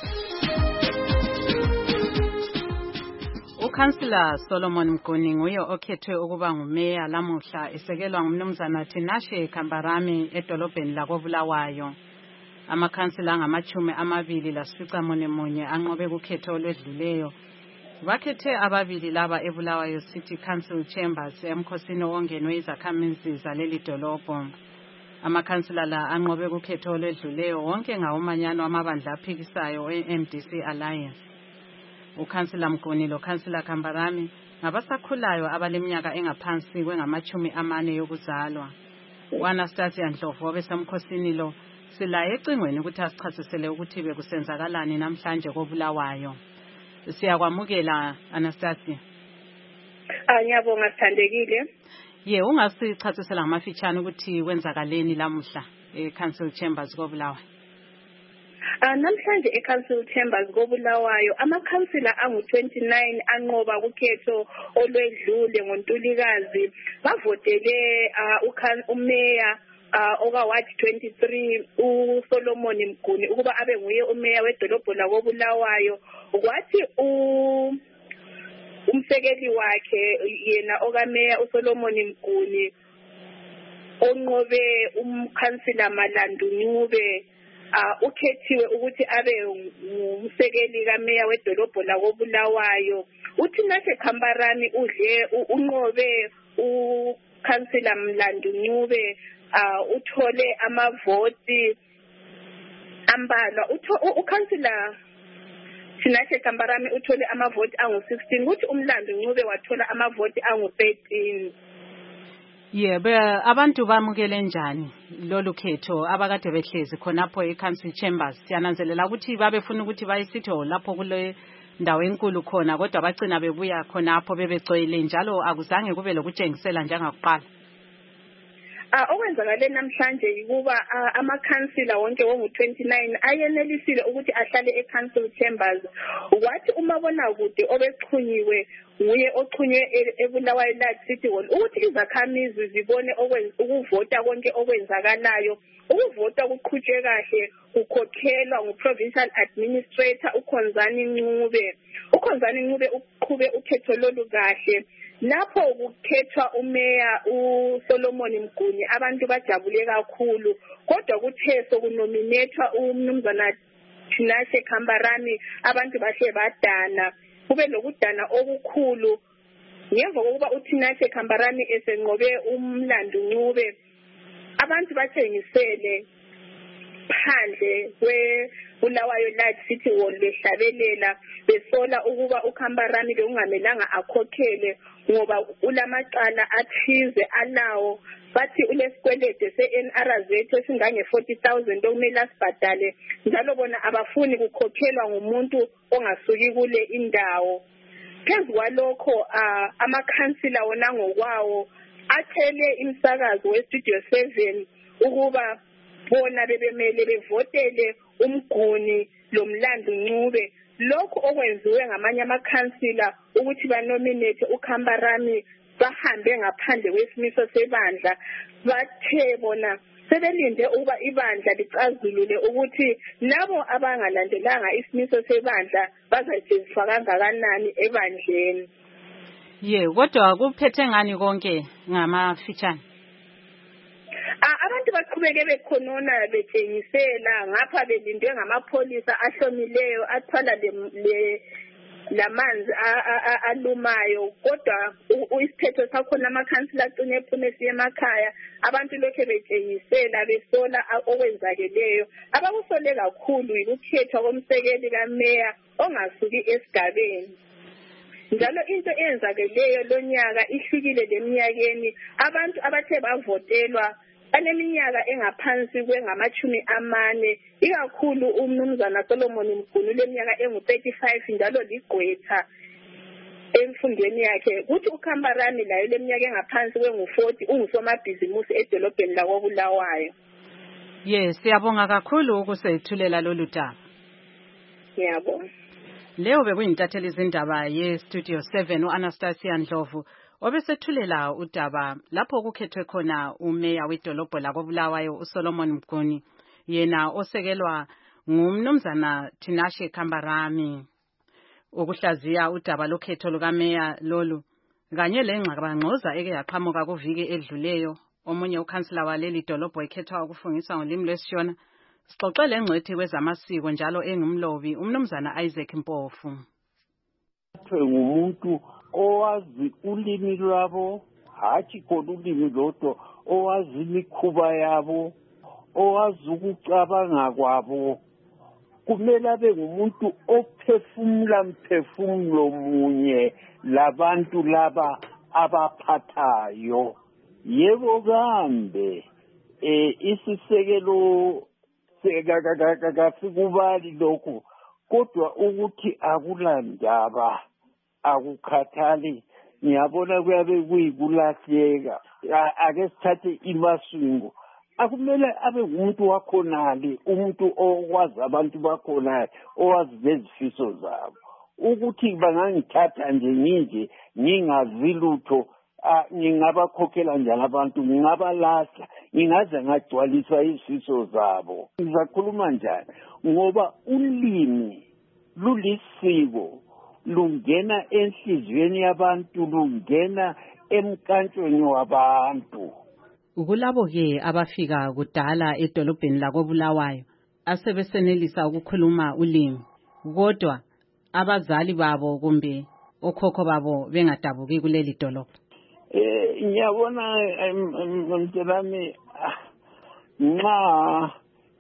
[SPEAKER 21] Ukansila Solomon Mguni nguye okhethwe ukuba ngumeya lamuhla esekelwa ngumnumzana Tinashe Kambarami edolobheni lakoBulawayo. Amakhansila angama-28 anqobe kukhetho olwedluleyo. Bakhethe ababili laba eBulawayo City Council Chambers emkhosini ongenwe izakhamizi zaleli dolobho. Amakhansila la anqobe kukhetho olwedluleyo wonke ngawomanyano amabandla aphikisayo e-MDC Alliance. Ukhansila Mguni lokhansila Kambarami ngabasakhulayo abaleminyaka engaphansi kwengama-40 yokuzalwa. U-Anastasia Ndlovu obesemkhosini lo silaye ecingweni ukuthi asichasisele ukuthi bekusenzakalani namhlanje koBulawayo. Siyakwamukela Anastasia.
[SPEAKER 8] Ngiyabonga sithandekile.
[SPEAKER 21] Ungasichasisela ngamafitshane ukuthi kwenzakaleni lamuhla e-Council Chambers koBulawayo.
[SPEAKER 8] Namhlanje e-Council Chambers koBulawayo amakhansila angu-29 anqoba kukhetho olwedlule ngoNtulikazi bavotele umeya oka-Ward 23 uSolomon Mguni ukuba abe nguye umeya wedolobho lakoBulawayo. Kwathi umsekeli wakhe yena okameya uSolomon Mguni onqobe umkhansila Malandu Ncube ukhethiwe ukuthi abe umsekeli kameya wedolobho lakoBulawayo. uTinashe Kambarami unqobe ukhansila Malandu Ncube uthole amavoti ambalwa. Ukhansila Tinashe Kambarami uthole amavoti angu-16 kuthi uMlando Ncube wathola amavoti angu-13.
[SPEAKER 21] Abantu bamukele njani lolu khetho abakade behlezi khonapho e-Council Chambers? Siyananzelela ukuthi babefuna ukuthi bayisithi lapho kule ndawo enkulu khona kodwa bagcina bebuya khonapho bebegcwele njalo akuzange kube lokutshengisela njengakuqala.
[SPEAKER 8] Okwenzakale namhlanje ukuba amakhansila wonke wangu-29 ayenelisile ukuthi ahlale e-Council Chambers. Wathi umabonakude obexhunyiwe nguye oxhunywe eBulawayo City Hall ukuthi izakhamizi zibone ukuvota konke okwenzakalayo. Ukuvota kuqhutshwe kahle kukhokhelwa ngu-Provincial Administrator uKhonzani Ncube. uKhonzani Ncube uqhube ukhetho lolu kahle. Lapho kukhethwa umeya uSolomon Mguni abantu bajabule kakhulu kodwa kuthe sokunominethwa umnumzana Tinashe Kambarami abantu bahle badana. Kube lokudana okukhulu ngemva kokuba uTinashe Kambarami esenqobe uMlando Ncube. Abantu bathengisele phandle kweBulawayo City Hall behlabelela besola ukuba uKambarami bekungamelanga akhokhele ngoba ulamacala athize alawo. Bathi ulesikwelede se-NRZ esingange-40,000 okumele asibhadale njalo bona abafuni kukhokhelwa ngumuntu ongasuki kule indawo. phezu kwalokho amakhansila wona ngokwawo athele imsakazo weStudio 7 ukuba bona bebemele bevotele umguni lomlando Ncube lokho okwenziwe ngamanye amakhansila ukuthi banominate uKhambarami bahambe ngaphandle kwesimiso sebandla bathe bona sebelinde ukuba ibandla licazulule ukuthi labo abangalandelanga isimiso sebandla bazajeziswa kangakanani ebandleni.
[SPEAKER 21] Kodwa kuphethe ngani konke ngamafitshane?
[SPEAKER 8] Abantu baqhubeke bekhonona betshengisela ngapha belindwe ngamapholisa ahlomileyo athwala lamanzi alumayo kodwa isiphetho sakhona amakhansila agcine ephume siye emakhaya abantu lokho betshengisela besola okwenzakeleyo abakusole kakhulu yikukhethwa komsekeli kameya ongasuki esigabeni. Njalo into eyenzakeleyo lonyaka ihlukile leminyakeni abantu abathe bavotelwa baneminyaka engaphansi kwengama-40 ikakhulu umnumzana Solomon Mguni leminyaka engu-35 njalo ligqwetha emfundweni yakhe kuthi uKhambarami layo leminyaka engaphansi kwengu-40 ungusomabhizimusi edolobheni lakoBulawayo.
[SPEAKER 21] Siyabonga kakhulu ukusethulela lolu daba.
[SPEAKER 8] Ngiyabonga.
[SPEAKER 21] Leo bekuyintatheli izindaba yeStudio 7 uAnastasia Ndlovu obesethulela udaba lapho kukhethwe khona umeya wedolobho lakoBulawayo uSolomon Mguni yena osekelwa ngumnumzana Tinashe Khambarami. Ukuhlaziya udaba lokhetho lukameya lolu kanye lengxabangxoza eke yaqhamuka kuviki edluleyo omunye ukhansila waleli dolobho ekhethwa ukufungisa ngolimi lwesiShona sixoxele engcwethi kwezamasiko njalo engumlobi umnumzana Isaac Mpofu.
[SPEAKER 5] Ngumuntu owazi ulimi lwabo hathi khona ulimi lodwa owazi imikhuba yabo owazi ukucabanga kwabo kumele abe ngumuntu ophefumula mphefumulo munye labantu laba abaphathayo. Yebo kambe isisekelo kasikubali lokho kodwa ukuthi akulandaba akukhathali ngiyabona kuyabe kuyikulahleka ake sithathe imasingo akumele abe ngumuntu wakhonale umuntu okwazi abantu bakhona owazi lezifiso zabo ukuthi bangangithatha nje nginje ngingazi lutho ngingabakhokhela njani abantu ngingabalahla ngingaze ngagcwalisa izifiso zabo. Ngizakhuluma njani ngoba ulimi lulisiko lungena enhliziyweni yabantu lungena emkantshweni wabantu.
[SPEAKER 21] Kulabo ke abafika kudala edolobheni lakoBulawayo asebesenelisa ukukhuluma ulimi kodwa abazali babo kumbe okhokho babo bengadabuki kuleli dolobho.
[SPEAKER 5] Ngiyabona mntelami nxa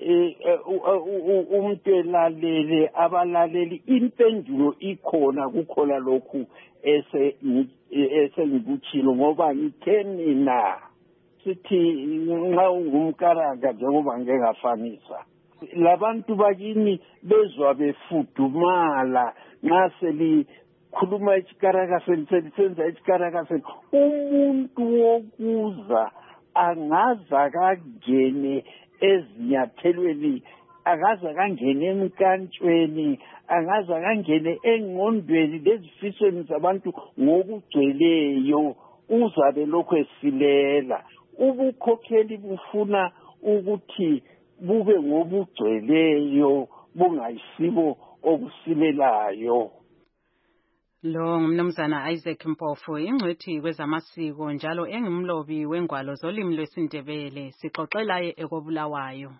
[SPEAKER 5] umuntu elalele abalaleli impendulo ikhona kukhona lokhu esengikuthilo ngoba ngithe mina sithi nxa ungumkaraka njengoba ngengafanisa labantu bakini bezwa befudumala nxa selikhuluma isikarakaseni selisenza isikarakaseni umuntu wokuza angaza kangene ezinyathelweni angaza kangene emkantshweni angaza kangene engqondweni lezifisweni zabantu ngokugcweleyo uzabe lokhu esilela. Ubukhokheli bufuna ukuthi bube ngobugcweleyo bungayisibo obusilelayo.
[SPEAKER 21] Lo ngumnumzana Isaac Mpofu ingcwethi kwezamasiko njalo engumlobi wengwalo zolimi lwesiNdebele sixoxela ekoBulawayo.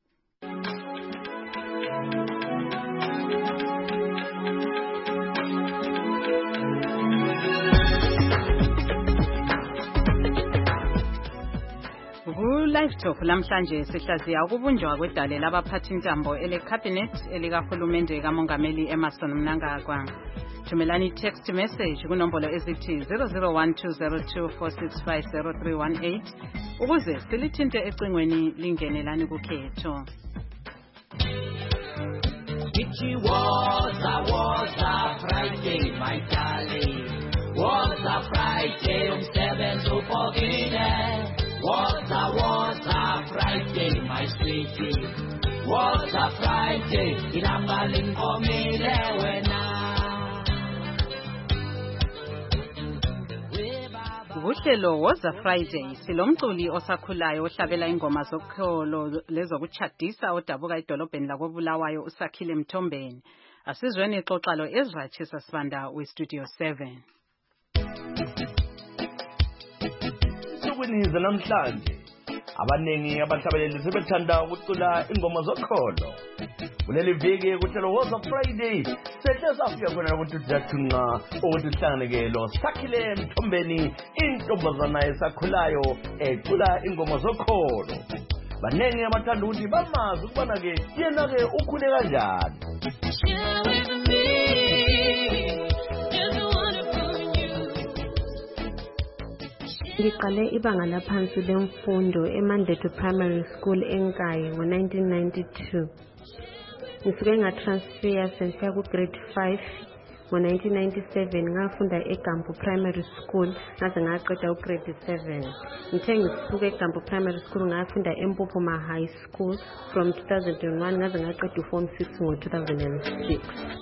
[SPEAKER 21] Live Talk lamhlanje sihlaziya ukubunjwa kwedale labaphathi intambo elecabinet elikahulumende kamongameli Emmerson Mnangagwa. Thumelani text message kunombolo ezithi 001202465038 ukuze silithinte ecingweni lingenelani kukhetho.
[SPEAKER 9] It was a Friday, my darling. Woza Friday, ilanga lingomile wena.
[SPEAKER 11] Uhlelo Woza Friday silomculi osakhulayo ohlabela ingoma zokholo lezokuchadisa odabuka edolobheni lakoBulawayo uSakhile Mthombeni. Asizweni ixoxalo Ezra Chisa Sibanda we Studio 7.
[SPEAKER 23] Sukwini namhlanje abanengi abahlabeleli sebethanda ukucula ingoma zokholo. Kuleli viki kuhlelo Woza Friday sehle safika khona ukuthi siyathunqa ukuthi sihlanganeke lo Sakhile Mthombeni intombazana esakhulayo ecula ingoma zokholo. Banengi abathanda ukuthi bamazi ukubana ke yena ke ukhule kanjani.
[SPEAKER 24] Ngiqale ibanga laphansi lemfundo eMandeto Primary School eNkayi ngo-1992. Ngisuke ngatransfer sensiya ku-grade 5 ngo-1997 ngafunda eGambu Primary School ngaze ngaqeda u-grade 7. Ngithe ngisuke eGambu Primary School ngafunda eMpopoma High School from 2001 ngaze ngaqeda u-form 6 ngo-2006.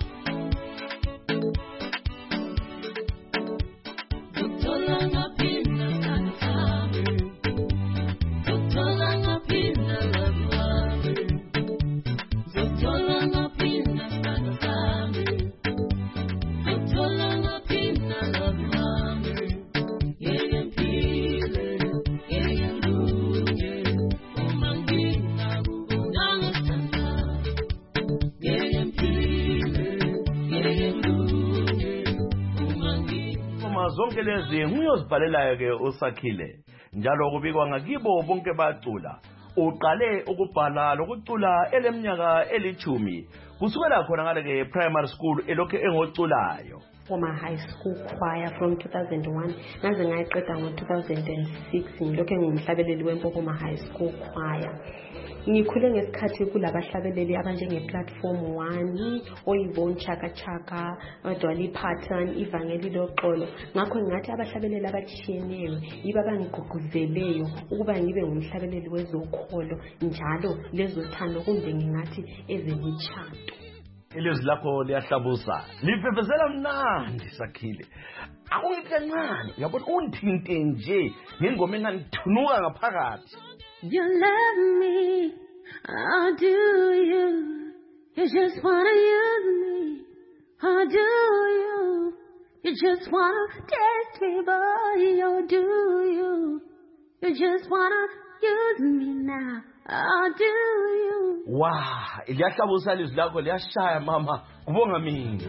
[SPEAKER 23] Zonke lezi nguyozibhalelayo ke uSakhile njalo kubikwa ngakibo bonke bacula. Uqale ukubhala lokucula eleminyaka eli10 kusukela khona ngale ke primary school elokho engoculayo.
[SPEAKER 24] Poma High School choir from 2001 ngaze ngayiqeda ngo-2006 ngilokho ngumhlabeleli weMpopoma High School choir. Ngikhule ngesikhathi kulabahlabeleli abanjenge-Platform 1, Oyibon Chaka Chaka, Dolly Parton, Ivangeli Loxolo. Ngakho ngathi abahlabeleli abatshiyeneyo yibo abangigqugquzeleyo ukuba ngibe ngumhlabeleli wezokholo njalo lezothando kumbe ngingathi ezemitshato.
[SPEAKER 23] Ilizwi lakho liyahlabusa lifefezela mnandi Sakhile. Akungithi kancane uyabona undithinte nje ngengoma engangithunuka ngaphakathi.
[SPEAKER 24] You love me, how do you? You just wanna use me, how do you? You just wanna test me, boy, how do you? You just wanna use me now, how do you?
[SPEAKER 23] Wow, liyahlabusa ilizwi lakho liyashaya mama, kubonga mina.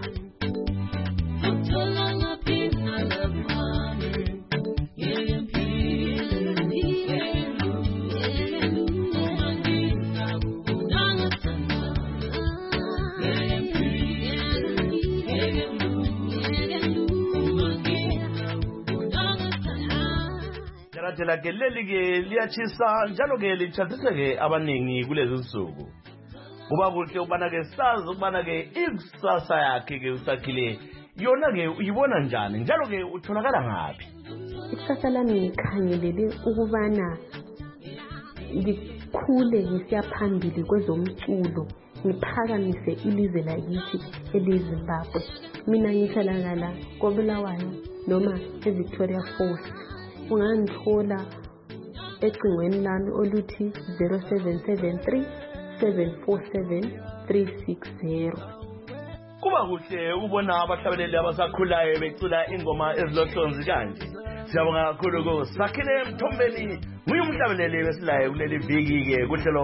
[SPEAKER 23] Thela ke leli ke liyachisa njalo ke lichathise ke abaningi kulezi insuku. Kuba kuhle ubana ke sazi ubana ke ikusasa yakhe ke uSakhile yona ke uyibona njani njalo ke utholakala ngapi?
[SPEAKER 24] Ikusasa lami ngikhangelele ukubana ngikhule ngisiya phambili kwezomculo ngiphakamise ilizwe lakithi eliZimbabwe. Mina ngitholakala koBulawayo noma eVictoria Falls. Ungangithola ecingweni lami oluthi 0773 747 360.
[SPEAKER 23] Kuba kuhle ubona abahlabeleli abasakhulayo becula ingoma ezilohlonzi kanje. Siyabonga kakhulu kuSakhile Mthombeni. Nguyumhlabeleli wesilayo kuleli viki ke kuhlelo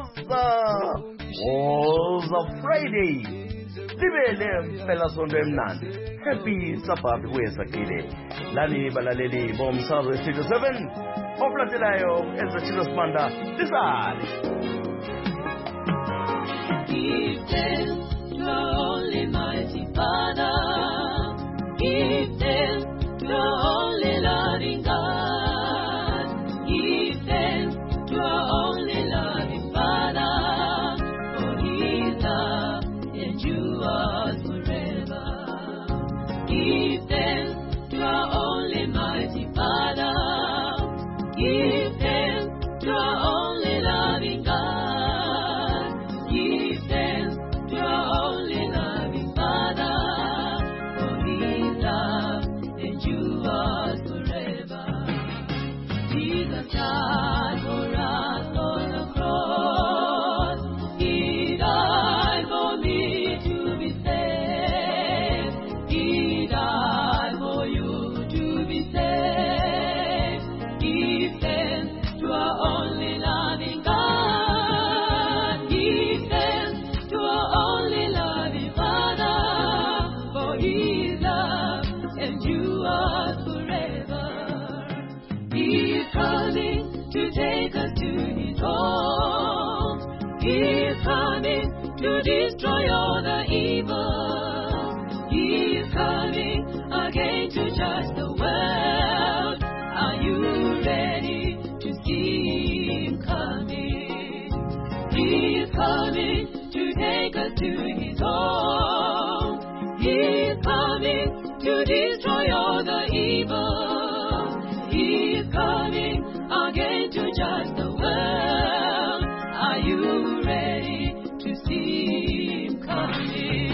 [SPEAKER 23] Woza Friday. Libele phela sonto emnandi. Happy Sabbath kuyeSakhile. Lani balaleli bomsakazo weStudio 7 oplathelayo ezathilo Sibanda lisale.
[SPEAKER 9] Give them your only mighty Father. Give them your only loving God. Give them your only loving Father. For His love endures forever. Give them your only mighty Father. Give them your only loving God. Give destroy all the evil. He's coming again to judge the world. Are you ready to see him coming?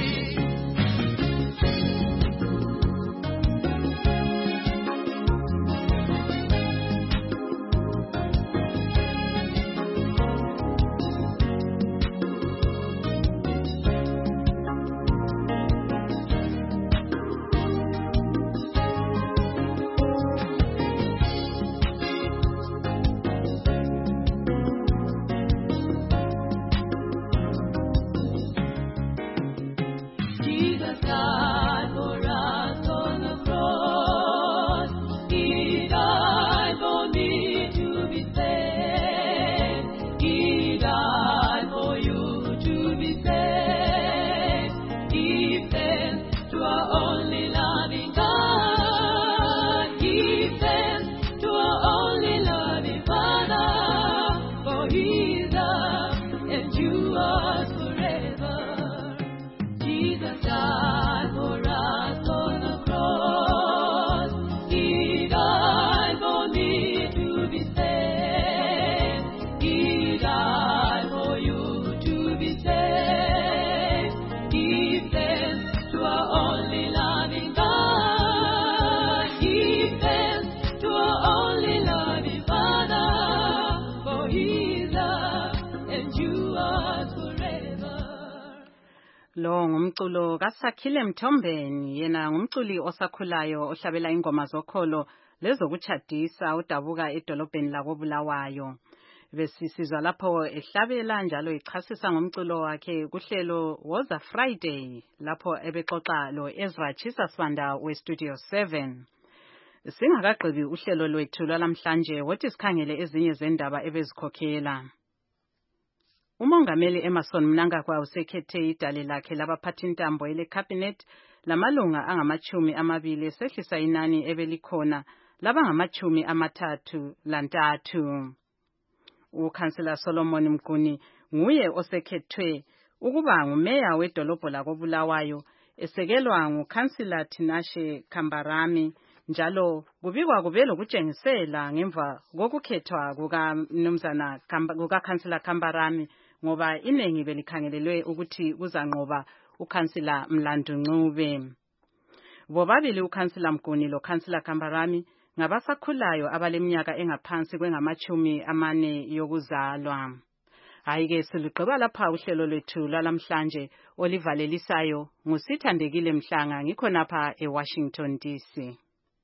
[SPEAKER 11] Lo ngumculo kaSakhile Mthombeni, yena ngumculi osakhulayo ohlabela ingoma zokholo lezokuchadisa udabuka edolobheni lakoBulawayo. Besisizwa lapho ehlabela njalo echasisa ngomculo wakhe kuhlelo Woza Friday lapho ebexoxa lo Ezra Chisaswanda weStudio 7. Singakagqibi uhlelo lwethu lwalamhlanje wothi sikhangele ezinye zendaba ebezikhokhela. Umongameli Emmerson Mnangagwa usekhethe idale lakhe labaphathintambo elecabinet lamalunga angama-20 sehlisa inani ebelikhona labangama-33. Ukhansela Solomon Mguni nguye osekhethwe ukuba ngumeya wedolobho lakoBulawayo esekelwa ngukhansela Tinashe Kambarami, njalo kubikwa kube lokutshengisela ngemva kokukhethwa kukakhansela Kambarami ngoba inengi belikhangelelwe ukuthi kuzanqoba ukhansela Mlandu Ncube. Bobabili ukhansela Mguni lokhansela Kambarami ngabasakhulayo abaleminyaka engaphansi kwengama-40 yokuzalwa. Hayike siligqiba lapha uhlelo lwethu lalamhlanje olivalelisayo nguSithandekile Mhlanga ngikhonapha eWashington DC.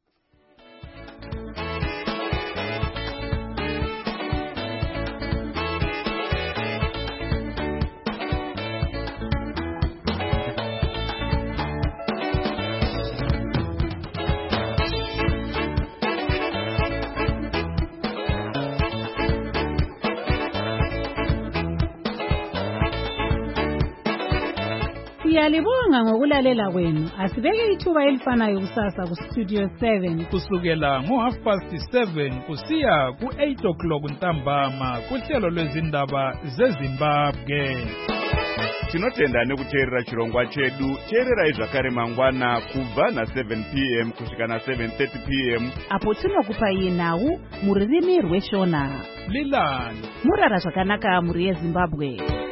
[SPEAKER 2] Siyalibonga ngokulalela kwenu. Asibeke ithuba elifanayo kusasa kuStudio 7
[SPEAKER 1] kusukela ngo7:30 kusiya ku8 ntambama kuhlelo lwezindaba zeZimbabwe.
[SPEAKER 10] Tinotenda nekuteerera chirongwa chedu. Teererai zvakare mangwana kubva na7 p.m. kusvika na7:30 p.m.
[SPEAKER 2] apo tinokupai nhau muririmi rweShona.
[SPEAKER 1] Lilani
[SPEAKER 2] murara zvakanaka muri yeZimbabwe.